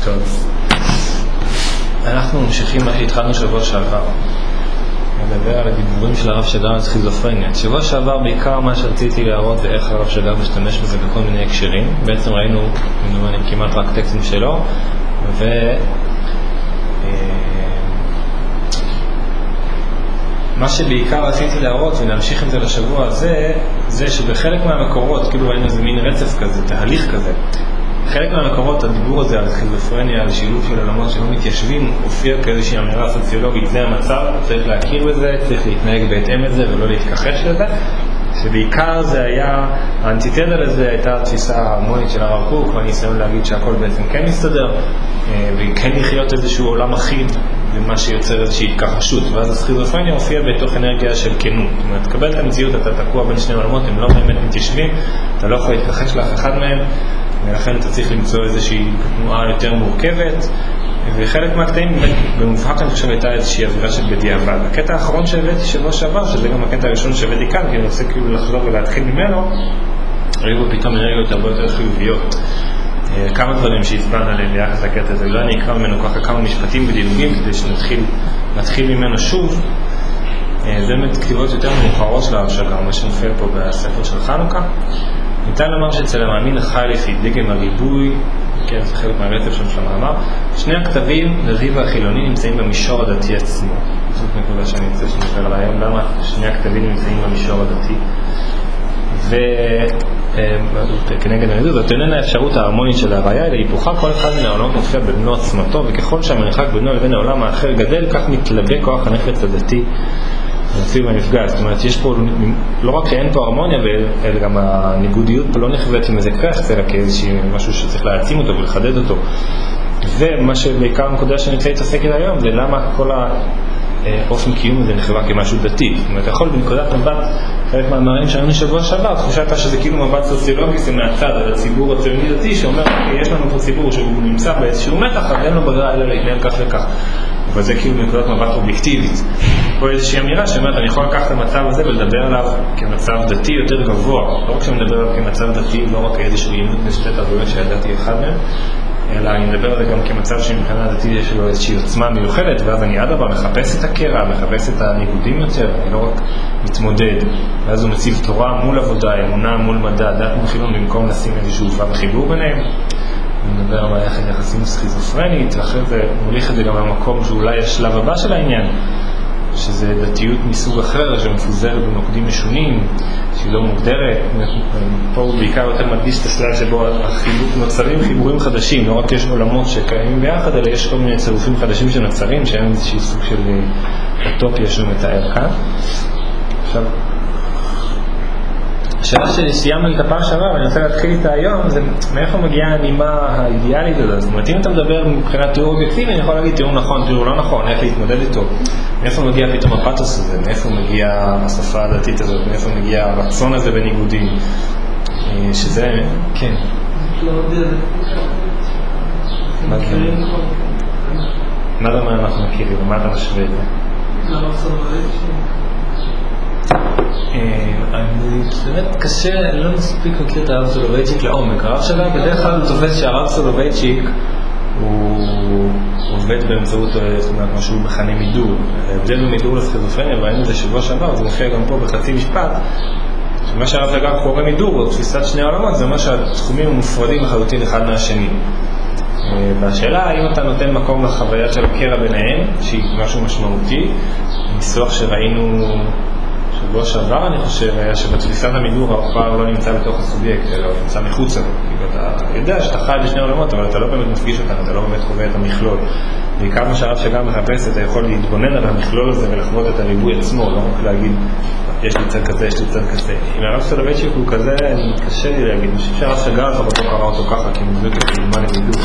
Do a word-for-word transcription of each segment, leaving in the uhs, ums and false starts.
טוב. אנחנו ממשיכים מה שהתחלנו שבוע שעבר. נדבר על הדיבורים של הרב שג"ר על סכיזופרניה. שבוע שעבר בעיקר מה שרציתי להראות זה איך הרב שג"ר משתמש בזה בכל מיני הקשרים. בעצם ראינו כמעט רק טקסטים שלו, ו... מה שבעיקר רציתי להראות ולהמשיך עם זה לשבוע הזה, זה שבחלק מהמקורות, כאילו ראינו איזה מין רצף כזה, תהליך כזה, בחלק מהמקורות הדיבור הזה על סכיזופרניה, על שילוב של עולמות שלא מתיישבים, הופיע כאיזושהי אמירה סוציולוגית, זה המצב, צריך להכיר בזה, צריך להתנהג בהתאם לזה ולא להתכחש לזה, שבעיקר זה היה, האנטיתזה לזה הייתה התפיסה ההרמונית של הרב קוק, והניסיון להגיד שהכל בעצם כן מסתדר, וכן לחיות איזשהו עולם אחיד, ומה שיוצר איזושהי התכחשות, ואז הסכיזופרניה הופיע בתוך אנרגיה של כנות. זאת אומרת, תקבל את המציאות, אתה תקוע בין שני עולמות, הם לא באמת מתיישבים, אתה לא יכול להתכחש לאף אחד מהם, ולכן אתה צריך למצוא איזושהי תנועה יותר מורכבת, וחלק מהקטעים, במובהק אני חושב הייתה איזושהי אווירה של בדיעבד. הקטע האחרון שהבאתי שבוע שעבר, שזה גם הקטע הראשון שהבאתי כאן, כי אני רוצה כאילו לחזור ולהתחיל ממנו, ראינו פתאום אנרגיות הרבה יותר חיוביות. כמה דברים שהצבענו עליהם ביחס לקטע הזה, לא אני אקרא ממנו ככה כמה משפטים ודילוגים כדי שנתחיל נתחיל ממנו שוב. זה באמת כתיבות יותר מאוחרות של הרב שג"ר, מה שמופיע פה בספר של חנוכה. ניתן לומר שאצל המאמין החי לפי דגם הריבוי, כן, זה חלק מהרצף שם של המאמר, שני הכתבים, לריב והחילוני, נמצאים במישור הדתי עצמו. זאת נקודה שאני רוצה שנדבר על היום, למה שני הכתבים נמצאים במישור הדתי. וכנגד הנדוד, זאת איננה האפשרות ההרמונית של הראייה, אלא היפוכה, כל אחד מן העולמות מופיע בבנו עצמתו, וככל שהמרחק בינו לבין העולם האחר גדל, כך מתלבא כוח הנפץ הדתי אפילו מהנפגע. זאת אומרת, יש פה, לא רק שאין פה הרמוניה, אלא גם הניגודיות פה לא נחוות עם איזה כרך, אלא כאיזשהו משהו שצריך להעצים אותו ולחדד אותו. ומה שבעיקר הנקודה שאני רוצה להתעסק איתה היום, זה למה כל ה... אופן קיום הזה נחווה כמשהו דתי. זאת אומרת, יכול בנקודת מבט, חלק מהמראים שהיינו שבוע שעבר, תחושת שזה כאילו מבט סוציולוגי, זה מהצד על הציבור הציוני דתי, שאומר, יש לנו פה ציבור שהוא נמצא באיזשהו מתח, אז אין לו ברירה אלא להתנהל כך וכך. אבל זה כאילו בנקודת מבט אובייקטיבית. פה איזושהי אמירה שאומרת, אני יכול לקחת את המצב הזה ולדבר עליו כמצב דתי יותר גבוה. לא רק שאני מדבר עליו כמצב דתי, לא רק איזשהו עימות בשתי תרבויות שידעתי אחד מהם, אלא אני מדבר על זה גם כמצב שמבחינה דתית יש לו איזושהי עוצמה מיוחדת, ואז אני עד הבא מחפש את הקרע, מחפש את הניגודים יותר, אני לא רק מתמודד, ואז הוא מציב תורה מול עבודה, אמונה מול מדע, דת מול חילון, במקום לשים איזשהו וחיבור ביניהם. אני מדבר על מערכת יחסים סכיזופרנית, ואחרי זה מוליך את זה גם למקום שאולי השלב הבא של העניין, שזה דתיות מסוג אחר שמפוזרת במוקדים משונים, שהיא לא מוגדרת. פה הוא בעיקר יותר מדגיש את הסלב שבו החיבור, נוצרים חיבורים חדשים, לא רק יש עולמות שקיימים ביחד, אלא יש כל מיני צירופים חדשים שנוצרים, שהם איזושהי סוג של אוטופיה שהוא מתאר כאן. עכשיו, השאלה שסיימנו את הפעם שעברה, ואני רוצה להתחיל איתה היום, זה מאיפה מגיעה הנימה האידיאלית הזאת. זאת אומרת, אם אתה מדבר מבחינת תיאור אובייקטיבי, אני יכול להגיד תיאור נכון, תיאור לא נכון, איך להתמודד איתו. מאיפה מגיע פתאום הפאתוס הזה, מאיפה מגיע השפה הדתית הזאת, מאיפה מגיע הרצון הזה בניגודים, שזה, כן. מה זה? מה זה מה אנחנו מכירים, ומה אתה משווה את זה? באמת קשה, לא מספיק מכיר את הרב סולובייצ'יק לעומק. הרב שלה בדרך כלל תופס שהרב סולובייצ'יק הוא עובד באמצעות מה שהוא מכנה מידור. ההבדל במידור לסכיזופרניה, והיינו את זה שבוע שעבר, זה מופיע גם פה בחצי משפט, שמה שהרב שג"ר קורא מידור, או תפיסת שני העולמות, זה מה שהתחומים מופרדים לחלוטין אחד מהשני. והשאלה, האם אתה נותן מקום לחוויה של הקרע ביניהם, שהיא משהו משמעותי, ניסוח שראינו שבוע שעבר, אני חושב, היה שבתפיסת המידור הפער לא נמצא בתוך הסובייקט, אלא הוא נמצא מחוץ לו. אתה יודע שאתה חי בשני עולמות, אבל אתה לא באמת מפגיש אותם, אתה לא באמת חווה את המכלול. בעיקר מה שהרב שג"ר מחפש, אתה יכול להתבונן על המכלול הזה ולחוות את הריבוי עצמו, לא רק להגיד, יש לי צד כזה, יש לי צד כזה. אם הרב סולובייצ'יק הוא כזה, קשה לי להגיד. אני חושב שהרב שג"ר לפחות לא קרא אותו ככה, כי הוא מביא אותו כדוגמה למידור.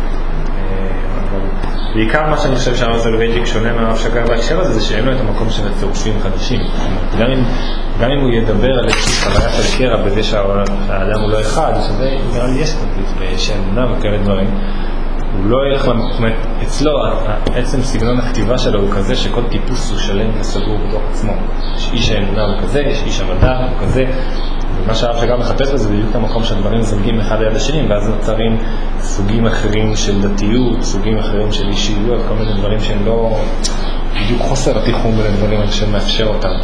בעיקר מה שאני חושב שהרב סולובייצ'יק שונה מהרב שג"ר בהקשר הזה, זה שאין לו את המקום של הצירופים חדשים. גם אם, גם אם הוא ידבר על איזושהי חוויה של קרע בזה שהאדם הוא לא אחד, שזה נראה לי יש קונפליקט ויש אמונה וכאלה דברים. הוא לא ילך למקום, אצלו, עצם סגנון הכתיבה שלו הוא כזה שכל טיפוס הוא שלם וסגור בתוך עצמו. יש איש האמונה הוא כזה, יש איש המדע הוא כזה, ומה שהרב שגר מחפש בזה, זה בדיוק המקום שהדברים זלגים אחד ליד השני, ואז נוצרים סוגים אחרים של דתיות, סוגים אחרים של אישיות, כל מיני דברים שהם לא, בדיוק חוסר התיחום בין הדברים שמאפשר אותם.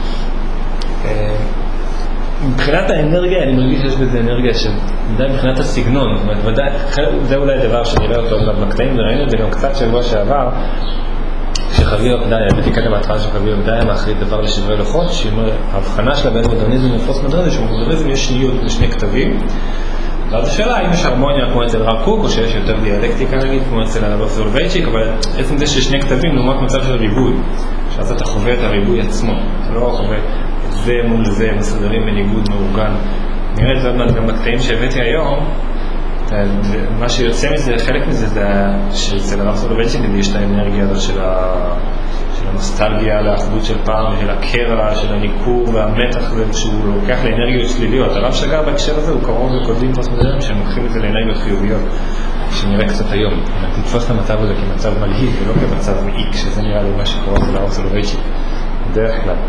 מבחינת האנרגיה, אני מרגיש שיש בזה אנרגיה שדי מבחינת הסגנון, ודאי, זה אולי דבר שנראה אותו בקטעים, וראינו את זה גם קצת שבוע שעבר, שחביר עבדאי, הבאתי קטע מההתחלה של חביר עבדאי, מאחרית דבר לשברי לוחות, שההבחנה שלה בין מודרניזם לפוסט מודרניזם, שבמודרניזם יש שניות בשני כתבים, ואז השאלה, האם יש הרמוניה כמו אצל רב קוק, או שיש יותר דיאלקטיקה נגיד, כמו אצל הרב סולובייצ'יק, אבל עצם זה ששני כתבים לעומת מצב של ריבוי, שאז אתה חווה את הריבוי עצמו, אתה לא חווה זה מול זה, מסודרים בניגוד מאורגן. נראה את זה עוד מעט גם בקטעים שהבאתי היום, מה שיוצא מזה, חלק מזה זה שאצל הרב סולובייצ'יק יש את האנרגיה הזאת של הנוסטלגיה לאחדות של פעם, של הקרע, של הניכור והמתח הזה, שהוא לוקח לאנרגיות שליליות. הרב שגר בהקשר הזה הוא קרוב לכותבים פוסט-מודרניים שהם לוקחים את זה לאנרגיות חיוביות, שנראה קצת היום. תתפוס את המצב הזה כמצב מלהיב ולא כמצב מעיק, שזה נראה לי מה שקורה אצל הרב סולובייצ'יק. דרך כלל.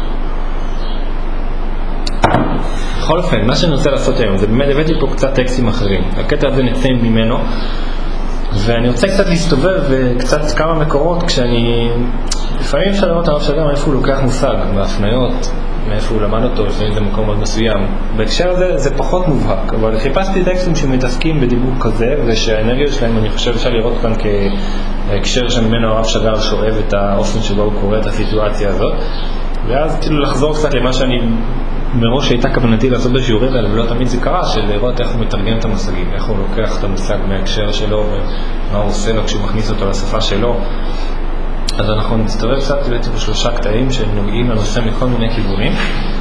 בכל אופן, מה שאני רוצה לעשות היום, זה באמת הבאתי פה קצת טקסטים אחרים. הקטע הזה נצא ממנו, ואני רוצה קצת להסתובב וקצת כמה מקורות, כשאני... לפעמים אפשר לראות הרב שגר מאיפה הוא לוקח מושג, בהפניות, מאיפה הוא למד אותו, לפעמים זה מקום מאוד מסוים. בהקשר הזה זה פחות מובהק, אבל חיפשתי טקסטים שמתעסקים בדיבור כזה, ושהאנרגיות שלהם אני חושב אפשר לראות כאן כהקשר שממנו הרב שגר שואב את האופן שבו הוא קורא את הסיטואציה הזאת, ואז כאילו לחזור קצת למה שאני מראש הייתה כוונתי לעשות בשיעורים האלה, ולא תמיד זה קרה, של לראות איך הוא מתרגם את המושגים, איך הוא לוקח את המושג מההקשר שלו, ומה הוא עושה לו כשהוא מכניס אותו לשפה שלו. אז אנחנו נצטרף קצת בעצם בשלושה קטעים שנוגעים לנושא מכל מיני כיוונים.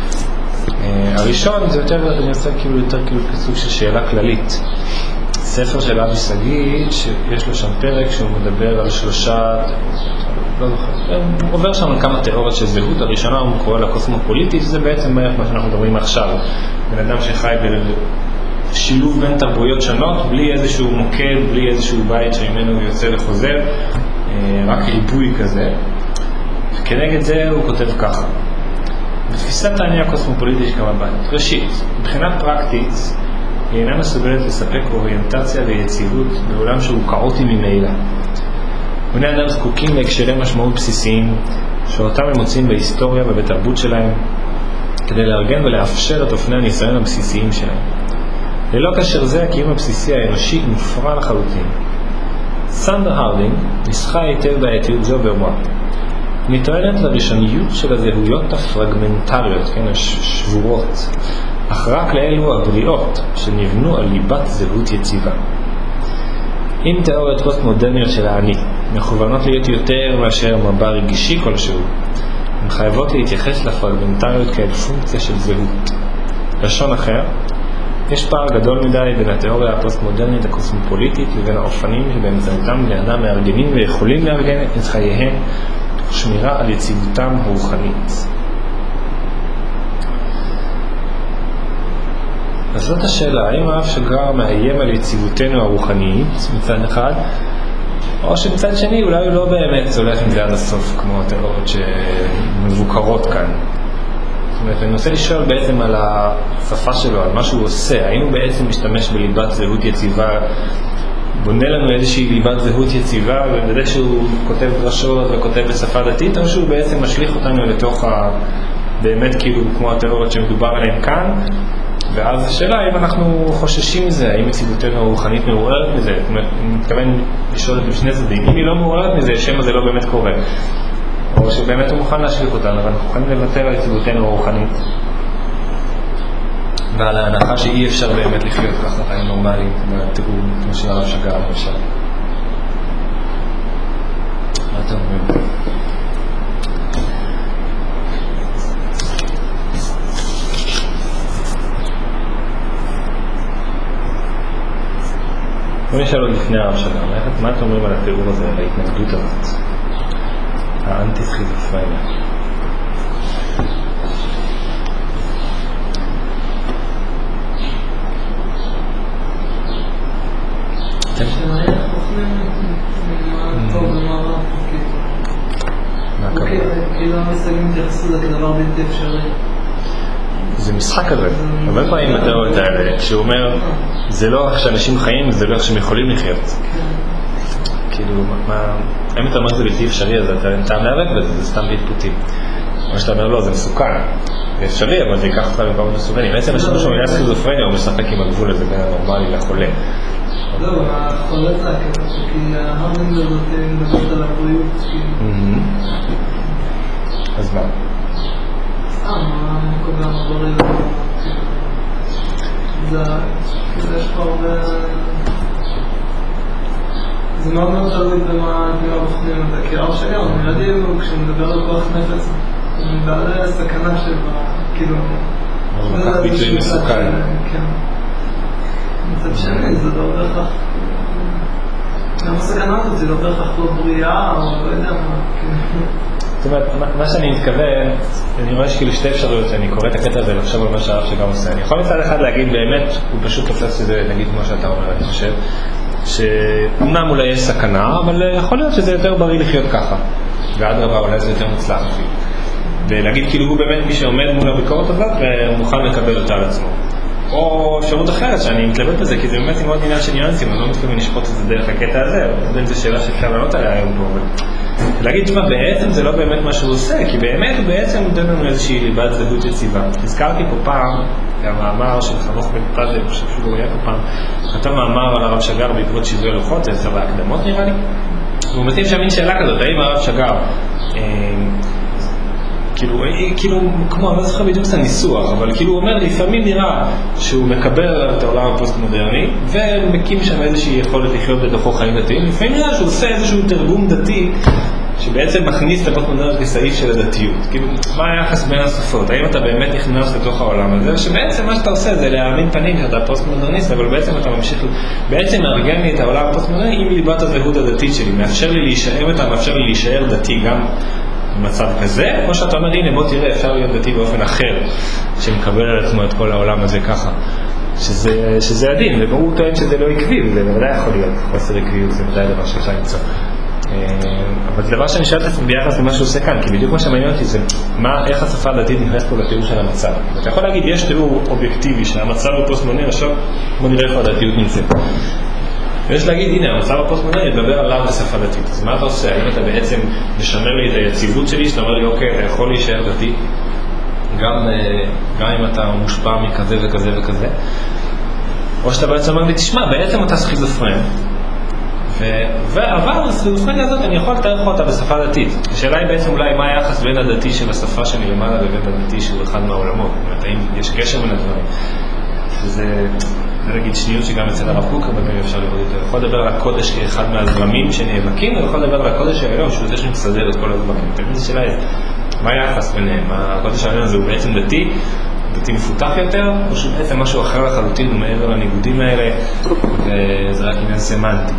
הראשון זה יותר, אני עושה כאילו יותר כאילו כסוג של שאלה כללית. ספר של אבי סגית, שיש לו שם פרק שהוא מדבר על שלושה, לא זוכר, הוא עובר שם על כמה תיאוריות של זהות. הראשונה הוא קורא לקוסמופוליטית, שזה בעצם מה שאנחנו מדברים עכשיו. בן אדם שחי בשילוב בין תרבויות שונות, בלי איזשהו מוקד, בלי איזשהו בית שממנו הוא יוצא וחוזר, רק ריבוי כזה. וכנגד זה הוא כותב ככה. בתפיסת העניין הקוסמופוליטית יש כמה בית. ראשית, מבחינה פרקטית, היא אינה מסוגלת לספק אוריינטציה ויציבות בעולם שהוא כאוטי ממילא. בני אדם זקוקים להקשרי משמעות בסיסיים שאותם הם מוצאים בהיסטוריה ובתרבות שלהם כדי לארגן ולאפשר את אופני הניסיון הבסיסיים שלהם. ללא קשר זה, הקיום הבסיסי האנושי מופרע לחלוטין. סנדר הרדינג ניסחה היטב בעייתיות זו ואומרה, אני טוענת לראשוניות של הזהויות הפרגמנטריות, כן, השבורות, אך רק לאלו הבריאות שנבנו על ליבת זהות יציבה. אם תיאוריות פוסט-מודרניות של האני מכוונות להיות יותר מאשר מבע רגישי כלשהו, הן חייבות להתייחס לפרגמנטריות כאל פונקציה של זהות. לשון אחר, יש פער גדול מדי בין התיאוריה הפוסט-מודרנית הקוסמופוליטית לבין האופנים שבאמצעותם בני אדם מארגנים ויכולים לארגן את חייהם תוך שמירה על יציבותם הרוחנית. אז זאת השאלה, האם הרב שגר מאיים על יציבותנו הרוחנית מצד אחד, או שמצד שני אולי הוא לא באמת הולך עם זה עד הסוף כמו התיאוריות שמבוקרות כאן. זאת אומרת, אני רוצה לשאול בעצם על השפה שלו, על מה שהוא עושה, האם הוא בעצם משתמש בליבת זהות יציבה, בונה לנו איזושהי ליבת זהות יציבה, ובזה שהוא כותב דרשות וכותב בשפה דתית, או שהוא בעצם משליך אותנו לתוך ה... באמת כאילו כמו התיאוריות שמדובר עליהן כאן, ואז השאלה האם אנחנו חוששים מזה, האם יציבותנו הרוחנית מעוררת מזה, זאת אומרת, אני מתכוון לשאול את משני צדדים, אם היא לא מעוררת מזה, השם הזה לא באמת קורה. או שבאמת הוא מוכן להשליך אותנו, אבל אנחנו מוכנים לוותר על יציבותנו הרוחנית ועל ההנחה שאי אפשר באמת לחיות ככה חיים נורמליים מהתיאום כמו של הרב שגר למשל. מה אתם אומרים? בוא נשאל עוד לפני הרב שגר, מה אתם אומרים על התיאור הזה, על ההתנגדות הזאת? האנטי-סכיזופרניה. שמעיה חוכמים מה טוב ומה רע, כאילו. כאילו המסגים מתייחסו לזה כדבר בלתי אפשרי. זה משחק כזה, הרבה פעמים בתיאוריות האלה, כשהוא אומר, זה לא איך שאנשים חיים, זה לא איך שהם יכולים לחיות. כאילו, אם אתה אומר שזה בלתי אפשרי, אז אתה טעם להיאבק בזה, זה סתם בהתפותים. מה שאתה אומר, לא, זה מסוכן. זה אפשרי, אבל זה ייקח אותך במקומות מסוכנים. בעצם השימוש במילה סכיזופרניה הוא משחק עם הגבול הזה בין הנורמלי לחולה. לא, החולה זה הכתב, כי ההרמוניה הזאת מדברת על הבריאות, כאילו. אז מה? סתם, מה קובע מבריא לזה? זה, כאילו, יש פה הרבה... זה מאוד מאוד תלוי במה בוחנים את זה, כי הרב שגר, מילדים הוא כשמדבר על כוח נפץ, הוא מדבר על סכנה של, כאילו... הוא לקח ביטוי מסוכן. כן. מצד שני, זה לא בהכרח... גם הסכנה הזאת, זה לא בהכרח לא בריאה, או לא יודע מה, כאילו... זאת אומרת, מה שאני מתכוון, אני רואה שכאילו שתי אפשרויות, אני קורא את הקטע הזה לחשוב על מה שהרב שגר עושה. אני יכול מצד אחד להגיד באמת, הוא פשוט תופס שזה, נגיד כמו שאתה אומר, אני חושב, שאומנם אולי יש סכנה, אבל יכול להיות שזה יותר בריא לחיות ככה. ועד רבה אולי זה יותר מוצלח אפילו. ולהגיד כאילו הוא באמת מי שעומד מול הביקורת הזאת ומוכן לקבל אותה על עצמו. או אפשרות אחרת שאני מתלבט בזה, כי זה באמת מאוד עניין של ניואנסים, אני לא מתכוון לשפוט את זה דרך הקטע הזה, אבל זו שאלה שאפשר לענות עליה היום פה. אבל להגיד שמה, בעצם זה לא באמת מה שהוא עושה, כי באמת הוא בעצם נותן לנו איזושהי ליבת זהות יציבה. הזכרתי פה פעם, המאמר של חנוך בן פזל, אני חושב שהוא היה פה פעם, כתב מאמר על הרב שגר בעקבות שבעי לוחות, זה סבא הקדמות נראה לי. והוא מתאים שם מין שאלה כזאת, האם הרב שגר, כאילו, כאילו, כמו, אני לא זוכר בדיוק את הניסוח, אבל כאילו הוא אומר, לפעמים נראה שהוא מקבל את העולם הפוסט-מודרני, ומקים שם איזושהי יכולת לחיות בתוכו חיים דתיים, לפעמים נראה שהוא עושה איזשהו תרגום דתי, שבעצם מכניס לפוסט-מודרניות כסעיף של הדתיות. כאילו, מה היחס בין השפות? האם אתה באמת נכנס לתוך העולם הזה? שבעצם מה שאתה עושה זה להאמין פנים שאתה פוסט-מודרניסט, אבל בעצם אתה ממשיך, בעצם מארגן לי את העולם הפוסט-מודרני עם ליבת הזהות הדתית שלי, מאפשר לי להישאר אותה, מאפשר לי להישאר דתי גם במצב כזה, או שאתה אומר, הנה בוא תראה, אפשר להיות דתי באופן אחר, שמקבל על עצמו את כל העולם הזה ככה. שזה, שזה הדין, והוא טוען שזה לא עקבי, וזה בוודאי יכול להיות, חוסר עקביות, זה בוודאי דבר שאפשר למצוא. אבל זה דבר שאני שואלת את עצמי ביחס למה שהוא עושה כאן, כי בדיוק מה שמעניין אותי זה מה, איך השפה הדתית נכנסת פה לתיאור של המצב. אתה יכול להגיד, יש תיאור אובייקטיבי שהמצב הוא פוסט-מודרני, עכשיו בוא נראה איפה הדתיות נמצאת. ויש להגיד, הנה, המצב הפוסט-מודרני ידבר עליו בשפה דתית. אז מה אתה עושה? האם אתה בעצם משמר לי את היציבות שלי, שאתה אומר לי, אוקיי, אתה יכול להישאר דתי, גם, גם אם אתה מושפע מכזה וכזה וכזה, או שאתה בעצם אומר לי, תשמע, בעצם אתה סכיזופרן, אבל הסכיזופרניה הזאת אני יכול לתאר אותה בשפה דתית. השאלה היא בעצם אולי מה היחס בין הדתי של השפה שאני למעלה לבין הדתי שהוא אחד מהעולמות. זאת אומרת, האם יש קשר בין הדברים. וזה, זה להגיד שניות שגם אצל הרב קוק, אבל גם אפשר לראות יותר. יכול לדבר על הקודש כאחד מהזרמים שנאבקים, ויכול לדבר על הקודש העליון, שהוא זה שמסדר את כל הדברים. תמיד זו שאלה, מה היחס ביניהם? הקודש העליון הזה הוא בעצם דתי, דתי מפותח יותר, או שהוא בעצם משהו אחר לחלוטין, מעבר לניגודים האלה, וזה רק עניין סמנטי.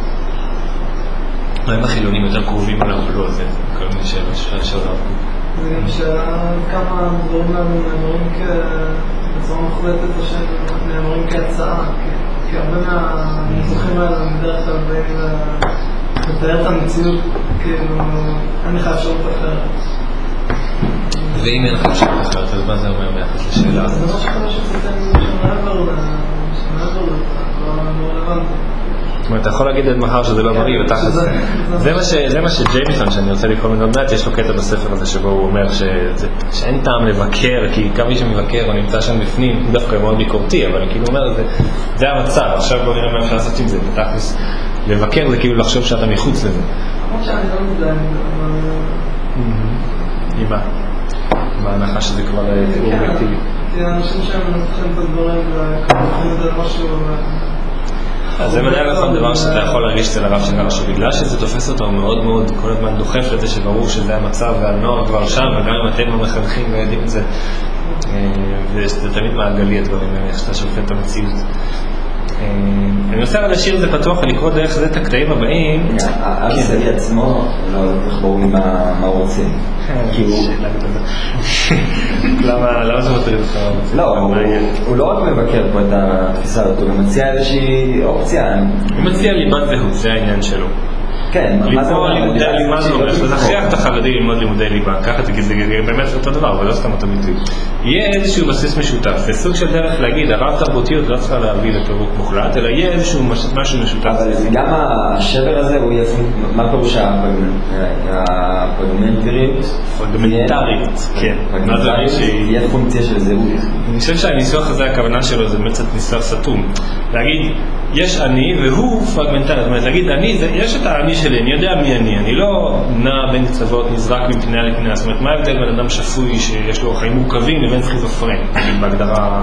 האם החילונים יותר קרובים עליו או לא, זה כל מיני שאלות של הרב קוק. זה גם שכמה דברים לנו נאמרים בצורה מוחלטת או שהם נאמרים כהצעה, כי הרבה מהניסוחים האלה בדרך כלל באים לתאר את המציאות, כאילו אין לך אפשרות אחרת. ואם אין לך אפשרות אחרת, אז מה זה אומר ביחס לשאלה הזאת? זה מה שחושב שצריכים שמעבר לא רלוונטי. זאת אומרת, אתה יכול להגיד עד מחר שזה לא בריא, זה מה שג'יימיסון, שאני רוצה לקרוא מן עוד מעט, יש לו קטע בספר הזה שבו הוא אומר שאין טעם לבקר, כי גם מי שמבקר או נמצא שם בפנים, הוא דווקא מאוד ביקורתי, אבל כאילו הוא אומר, זה המצב, עכשיו בוא נראה מה אפשר לעשות עם זה, בתכלס, לבקר זה כאילו לחשוב שאתה מחוץ לזה. כמו שאני לא מזדהה, אבל... עם מה? בהנחה שזה כבר תיאור אובייקטיבי. כי האנשים שהם מנתחים את הדברים וכמובן את זה משהו... אז זה מנהל לך דבר שאתה יכול להרגיש אצל הרב שגר, שבגלל שזה תופס אותו מאוד מאוד כל הזמן דוחף לזה שברור שזה המצב והנוער כבר שם, וגם אם אתם המחנכים ויודעים את זה, וזה תמיד מעגלי הדברים האלה, איך שאתה שופט את המציאות. אני עושה על השיר זה פתוח לקרוא דרך זה את הקטעים הבאים. אבי סגי עצמו לא כך ברור מה הוא רוצה. למה זה מטריד אותך? לא, הוא לא רק מבקר פה את התפיסה הזאת, הוא מציע איזושהי אופציה. הוא מציע ליבת זהות, זה העניין שלו. כן, מה זה אומר? לימודי לימה זה אומר, זה הכריח את החרדי ללמוד לימודי ליבה, ככה זה באמת אותו דבר, אבל לא סתם אותו ביטוי. יהיה איזשהו בסיס משותף, זה סוג של דרך להגיד, הרב תרבותיות לא צריכה להביא לפירוק מוחלט, אלא יהיה איזשהו משהו משותף. אבל גם השבר הזה, הוא יהיה, מה פירוש הפרגמנטריות? פרגמנטרית, כן. יהיה פונקציה של זהות. אני חושב שהניסוח הזה, הכוונה שלו, זה באמת קצת ניסוח סתום. להגיד, יש אני והוא פרגמנטרי, זאת אומרת, להגיד, אני, יש את האני שלי, אני יודע מי אני, אני לא נע בין קצוות, נזרק מפני לפני, זאת אומרת, מה ההבדל בין אדם שפוי שיש לו חיים מורכבים לבין סכיזופרן, בהגדרה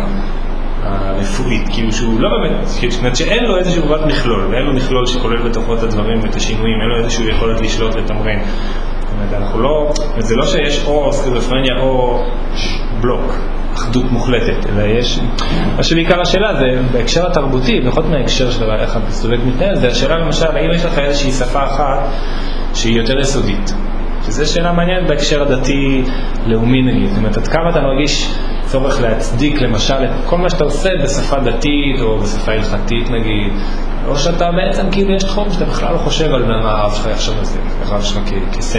הרפואית, כאילו שהוא לא באמת, זאת אומרת שאין לו איזשהו בת מכלול, ואין לו מכלול שכולל בתוכו את הדברים ואת השינויים, אין לו איזשהו יכולת לשלוט לתמרן. זאת אומרת, אנחנו לא, זה לא שיש או סכיזופרניה או בלוק, אחדות מוחלטת, אלא יש, מה שבעיקר השאלה זה, בהקשר התרבותי, בכל מההקשר של איך הסטודנט מתנהל, זה השאלה למשל, האם יש לך איזושהי שפה אחת שהיא יותר יסודית, שזו שאלה מעניינת בהקשר הדתי לאומי נגיד, זאת אומרת, עד כמה אתה מרגיש צורך להצדיק למשל את כל מה שאתה עושה בשפה דתית או בשפה הלכתית נגיד, או שאתה בעצם כאילו יש תחום שאתה בכלל לא חושב על מה הרב שלך עכשיו הזה, הרב שלך כסמל.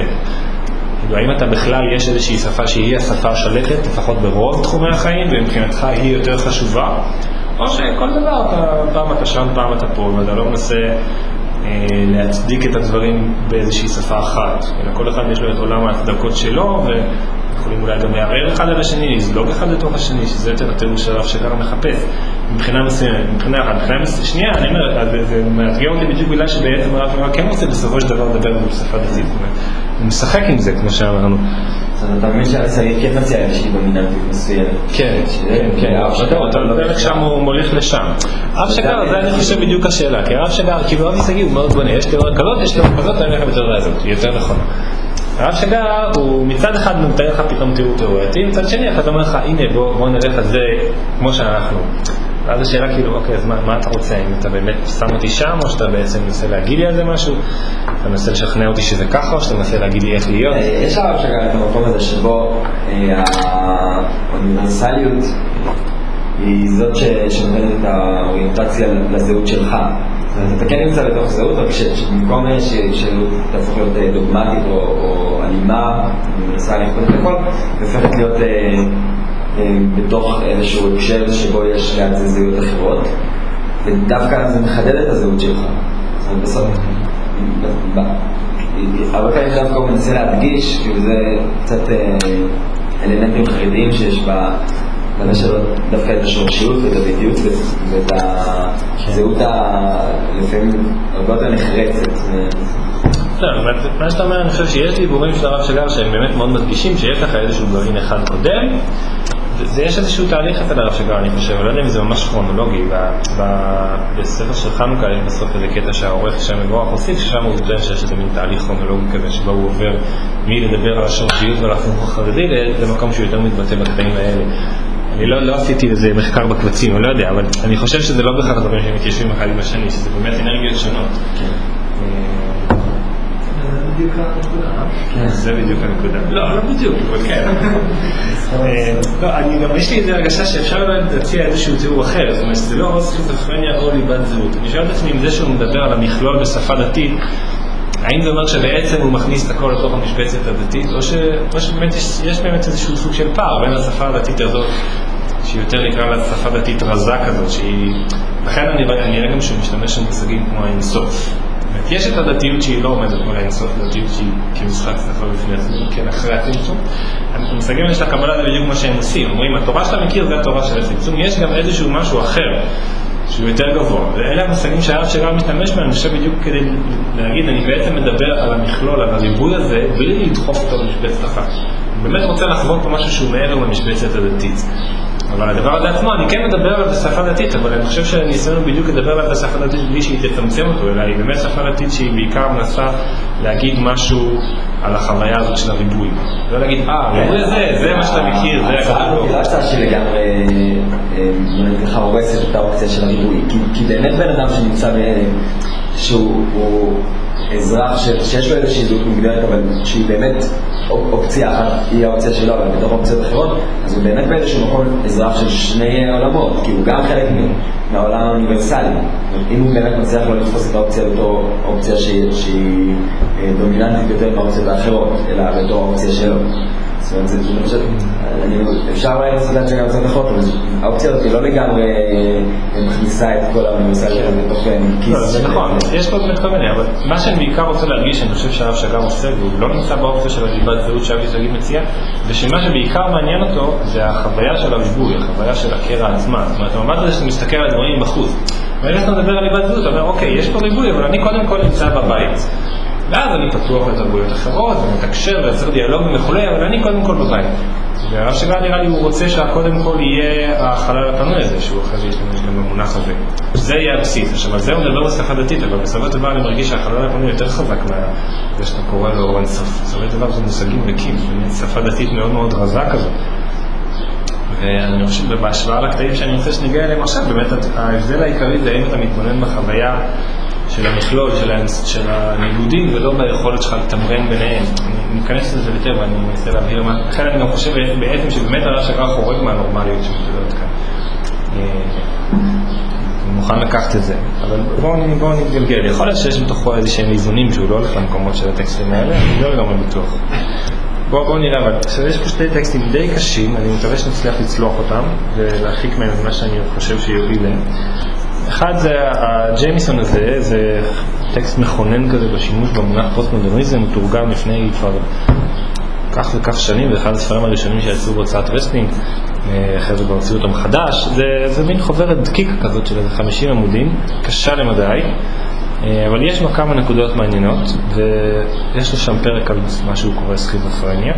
האם אתה בכלל יש איזושהי שפה שהיא השפה השלטת, לפחות ברוב תחומי החיים, ומבחינתך היא יותר חשובה, או שכל דבר, אתה, פעם אתה שם, פעם אתה פה, ואתה לא מנסה אה, להצדיק את הדברים באיזושהי שפה אחת, אלא כל אחד יש לו את עולם ההצדקות שלו, ויכולים אולי גם לערער אחד על השני, לזלוג אחד לתוך השני, שזה יותר התיאור של הרב שגר מחפש, מבחינה מסוימת, מבחינה אחת, מבחינה שנייה, אני אומר, זה מאתגר אותי בדיוק בגלל שבעצם הרב שגר כן רוצה בסופו של דבר לדבר בשפה דתית, הוא משחק עם זה, כמו שאמרנו. אז אתה מבין שהצעיר כן מציע איזושהי דומיננטיות מסוימת. כן, כן, כן. אתה בדרך שם הוא מוליך לשם. הרב שגר, זה אני חושב בדיוק השאלה, כי הרב שגר, כאילו אבי סגי הוא מאוד בונה, יש תיאוריה כזאת, יש תיאוריה כזאת, אני הולך בתיאוריה הזאת, היא יותר נכונה. הרב שגר הוא מצד אחד מתאר לך פתאום תיאור תיאורטי, מצד שני אתה אומר לך, הנה בוא נלך על זה כמו שאנחנו. ואז השאלה כאילו, אוקיי, אז מה, מה אתה רוצה? אם אתה באמת שם אותי שם, או שאתה בעצם מנסה להגיד לי על זה משהו? אתה מנסה לשכנע אותי שזה ככה, או שאתה מנסה להגיד לי איך להיות? יש הרב שגר את המקום הזה שבו האוניברסליות היא זאת שנותנת את האוריינטציה לזהות שלך. זאת אומרת, אתה כן נמצא בתוך זהות, אבל שבמקום שאתה צריך להיות דוגמטית או אלימה, מנסה לכתוב את הכל, הופכת להיות בתוך איזשהו הקשר שבו יש ליד זה זהות אחרות, ודווקא זה מחדד את הזהות שלך. זאת אומרת, בסוף, הרבה פעמים דווקא הוא מנסה להדגיש, כי זה קצת אלמנטים חרדיים שיש במה שלו, דווקא את השורשיות ואת הביטיות ואת הזהות לפעמים הרבה יותר נחרצת. מה שאתה אומר, אני חושב שיש דיבורים של הרב שגר שהם באמת מאוד מדגישים שיש לך איזשהו גרעין אחד קודם, יש איזשהו תהליך אצל הרב שגר, אני חושב, לא יודע אם זה ממש כרונולוגי, בספר של חנוכה יש בסוף איזה קטע שהעורך שם מבורך הוסיף, ששם הוא יותר שיש איזה מין תהליך כרונולוגי כזה, שבו הוא עובר מי לדבר על השורשיות ועל החינוך החרדי למקום שהוא יותר מתבטא בקטעים האלה. אני לא, לא עשיתי איזה מחקר בקבצים, אני לא יודע, אבל אני חושב שזה לא בכלל דברים שמתיישבים אחד עם השני, שזה באמת אנרגיות שונות. זה בדיוק הנקודה. לא, לא בדיוק, אבל כן. לא, אני גם יש לי איזו הרגשה שאפשר להציע איזשהו תיאור אחר, זאת אומרת, זה לא או סכיזופרניה או ליבת זהות. אני שואל את עצמי אם זה שהוא מדבר על המכלול בשפה דתית, האם זה אומר שבעצם הוא מכניס את הכל לתוך המשבצת הדתית, או שבאמת יש באמת איזשהו סוג של פער בין השפה הדתית הזאת, שהיא יותר נקרא לה שפה דתית רזה כזאת, שהיא... לכן אני רואה גם שהוא משתמש במושגים כמו האינסוף. יש את הדתיות שהיא לא עומדת כמו לאינסוף, דתיות שהיא כמשחק שפה בפני עצמי, כן, אחרי הצמצום. המושגים יש לה קבלה, זה בדיוק מה שהם עושים. אומרים, התורה שאתה מכיר זה התורה של הצמצום, יש גם איזשהו משהו אחר, שהוא יותר גבוה. ואלה המושגים שהרב שגר משתמש בהם, אני חושב בדיוק כדי להגיד, אני בעצם מדבר על המכלול, על הריבוי הזה, בלי לדחוף אותו למשבצת אחת. אני באמת רוצה לחוות פה משהו שהוא מעבר למשבצת הדתית. אבל הדבר הזה עצמו, אני כן מדבר עליו בשפה דתית, אבל אני חושב שניסינו בדיוק לדבר עליו בשפה דתית בלי שהיא תצמצם אותו, אלא היא באמת שפה דתית שהיא בעיקר מנסה להגיד משהו על החוויה הזאת של הריבוי. לא להגיד, אה, ריבוי זה, זה מה שאתה מכיר, זה ההצעה הזאת היא לא הצעה שלגמרי ככה הורסת את האופציה של הריבוי, כי באמת בן אדם שנמצא שהוא אזרח שיש לו איזושהי זהות מוגדרת, אבל שהיא באמת אופציה אחת, היא האופציה שלו, אבל בתוך אופציות אחרות, אז הוא באמת באיזשהו מקום אזרח של שני עולמות, כי הוא גם חלק מהעולם האוניברסלי. אם הוא באמת מצליח לא לתפוס את האופציה בתור אופציה שהיא דומיננטית יותר מהאופציות האחרות, אלא בתור האופציה שלו. זאת אומרת, זה פשוט, אפשר אולי לעשות את זה גם קצת אחרות, אבל האופציה הזאת היא לא לגמרי מכניסה את כל האוניברסליות בתוך כיס. זה נכון, יש פה באמת כל מיני, אבל מה שאני בעיקר רוצה להרגיש, אני חושב שהרב שגר עושה, והוא לא נמצא באופציה של הליבת זהות שאבי שגיא מציע, ושמה שבעיקר מעניין אותו זה החוויה של הריבוי, החוויה של הקרע עצמה. זאת אומרת, המבט הזה שאתה מסתכל על דברים בחוץ, ואם אתה מדבר על ליבת זהות, אתה אומר, אוקיי, יש פה ריבוי, אבל אני קודם כל נמצא בבית. ואז אני פתוח לתרבויות אחרות, ומתקשר ויוצר דיאלוגים וכולי, אבל אני קודם כל בבית. והרב שגיא נראה לי הוא רוצה שהקודם כל יהיה החלל הפנוי הזה, שהוא אחרי זה ישתמש גם במונח הזה. זה יהיה הבסיס. עכשיו, על זה הוא מדבר בשפה דתית, אבל בסופו של דבר אני מרגיש שהחלל הפנוי יותר חזק מה שאתה קורא לו אור אינסוף. בסופו של דבר זה מושגים ריקים, זו שפה דתית מאוד מאוד רזה כזאת. ואני חושב בהשוואה לקטעים שאני רוצה שניגע אליהם עכשיו, באמת ההבדל העיקרי זה האם אתה מתבונן בחוויה של המכלול, של הניגודים, ולא ביכולת שלך לתמרן ביניהם. אני מכנס לזה יותר ואני מנסה להבהיר מה. לכן אני גם חושב בעצם שבאמת הרב שגיא חורג מהנורמליות שמתדרת כאן. אני מוכן לקחת את זה, אבל בואו נתגלגל. יכול להיות שיש בתוכו איזה שהם איזונים שהוא לא הולך למקומות של הטקסטים האלה, אני לא לגמרי בטוח. בואו נראה, אבל יש פה שתי טקסטים די קשים, אני מקווה שנצליח לצלוח אותם ולהחיק מהם מה שאני חושב שיוביל להם. אחד זה הג'יימיסון הזה, זה טקסט מכונן כזה בשימוש במונח פוסט-מודרניזם, הוא תורגם לפני כבר כך וכך שנים, ואחד הספרים הראשונים שיצאו בהוצאת רסטינג, אחרי זה בהוצאו אותו מחדש, זה, זה מין חוברת דקיקה כזאת של איזה חמישים עמודים, קשה למדי, אבל יש לו כמה נקודות מעניינות, ויש לו שם פרק על מה שהוא קורא סכיזופרניה,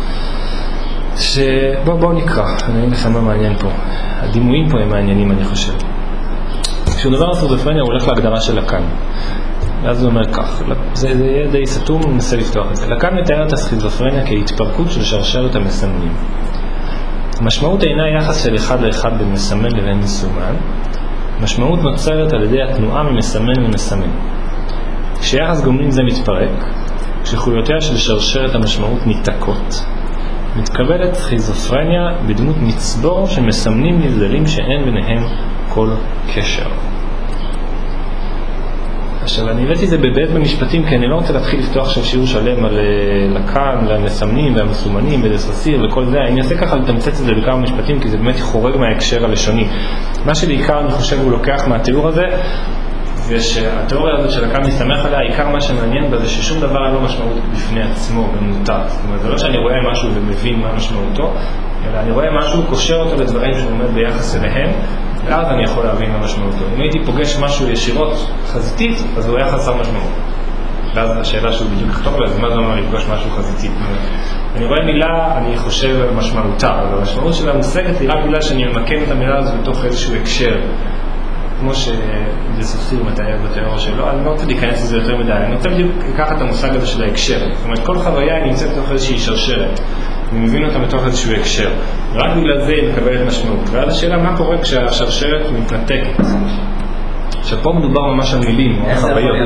שבואו בוא נקרא, אני אגיד לך מה מעניין פה. הדימויים פה הם מעניינים, אני חושב. כשהוא דבר על סכיזופרניה, הוא הולך להגדרה של לקאן. ואז הוא אומר כך, זה, זה יהיה די סתום, הוא מנסה לפתוח את זה. לקאן מתאר את הסכיזופרניה כהתפרקות של שרשרת המסמנים. המשמעות אינה יחס של אחד לאחד בין מסמן לבין מסומן, משמעות נוצרת על ידי התנועה ממסמן למסמן. כשיחס גומלין זה מתפרק, כשחוליותיה של שרשרת המשמעות ניתקות, מתקבלת סכיזופרניה בדמות מצבור של מסמנים נבדלים שאין ביניהם כל קשר. עכשיו, אני הבאתי את זה בבית במשפטים, כי אני לא רוצה להתחיל לפתוח עכשיו שיעור שלם על לקאן, והמסמנים, והמסומנים, ודסרסיר, וכל זה. אני אעשה ככה לתמצת את זה בכמה משפטים, כי זה באמת חורג מההקשר הלשוני. מה שבעיקר אני חושב הוא לוקח מהתיאור הזה, זה שהתיאוריה הזאת של לקאן מסתמך עליה, העיקר מה שמעניין בה זה ששום דבר אין לו משמעות בפני עצמו, במותר. זאת אומרת, זה לא שאני רואה משהו ומבין מה משמעותו, אלא אני רואה משהו, קושר אותו לדברים שהוא עומד ביחס אליהם, ואז אני יכול להבין מה משמעותו. אם הייתי פוגש משהו ישירות חזיתית, אז הוא היה חסר משמעות. ואז השאלה שהוא בדיוק כתוב לה, אז מה זה אומר לפגוש משהו חזיתית? אני רואה מילה, אני חושב על משמעותה, אבל המשמעות שלה מושגת היא רק בגלל שאני ממקם את המילה הזו בתוך איזשהו הקשר. כמו שדסרסיר מתאר בתיאוריה שלו, אני לא רוצה להיכנס לזה יותר מדי, אני רוצה בדיוק לקחת את המושג הזה של ההקשר. זאת אומרת, כל חוויה היא נמצאת בתוך איזושהי שרשרת. אני מבין אותה בתוך איזשהו הקשר. רק בגלל זה היא מקבלת משמעות. ואז השאלה, מה קורה כשהשרשרת מתנתקת? עכשיו, פה מדובר ממש על מילים, או חוויות.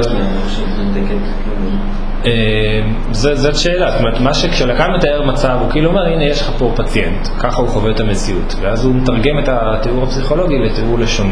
זאת שאלה, זאת אומרת, מה שכשלקאן מתאר מצב, הוא כאילו אומר, הנה יש לך פה פציינט, ככה הוא חווה את המציאות, ואז הוא מתרגם את התיאור הפסיכולוגי לתיאור לשוני.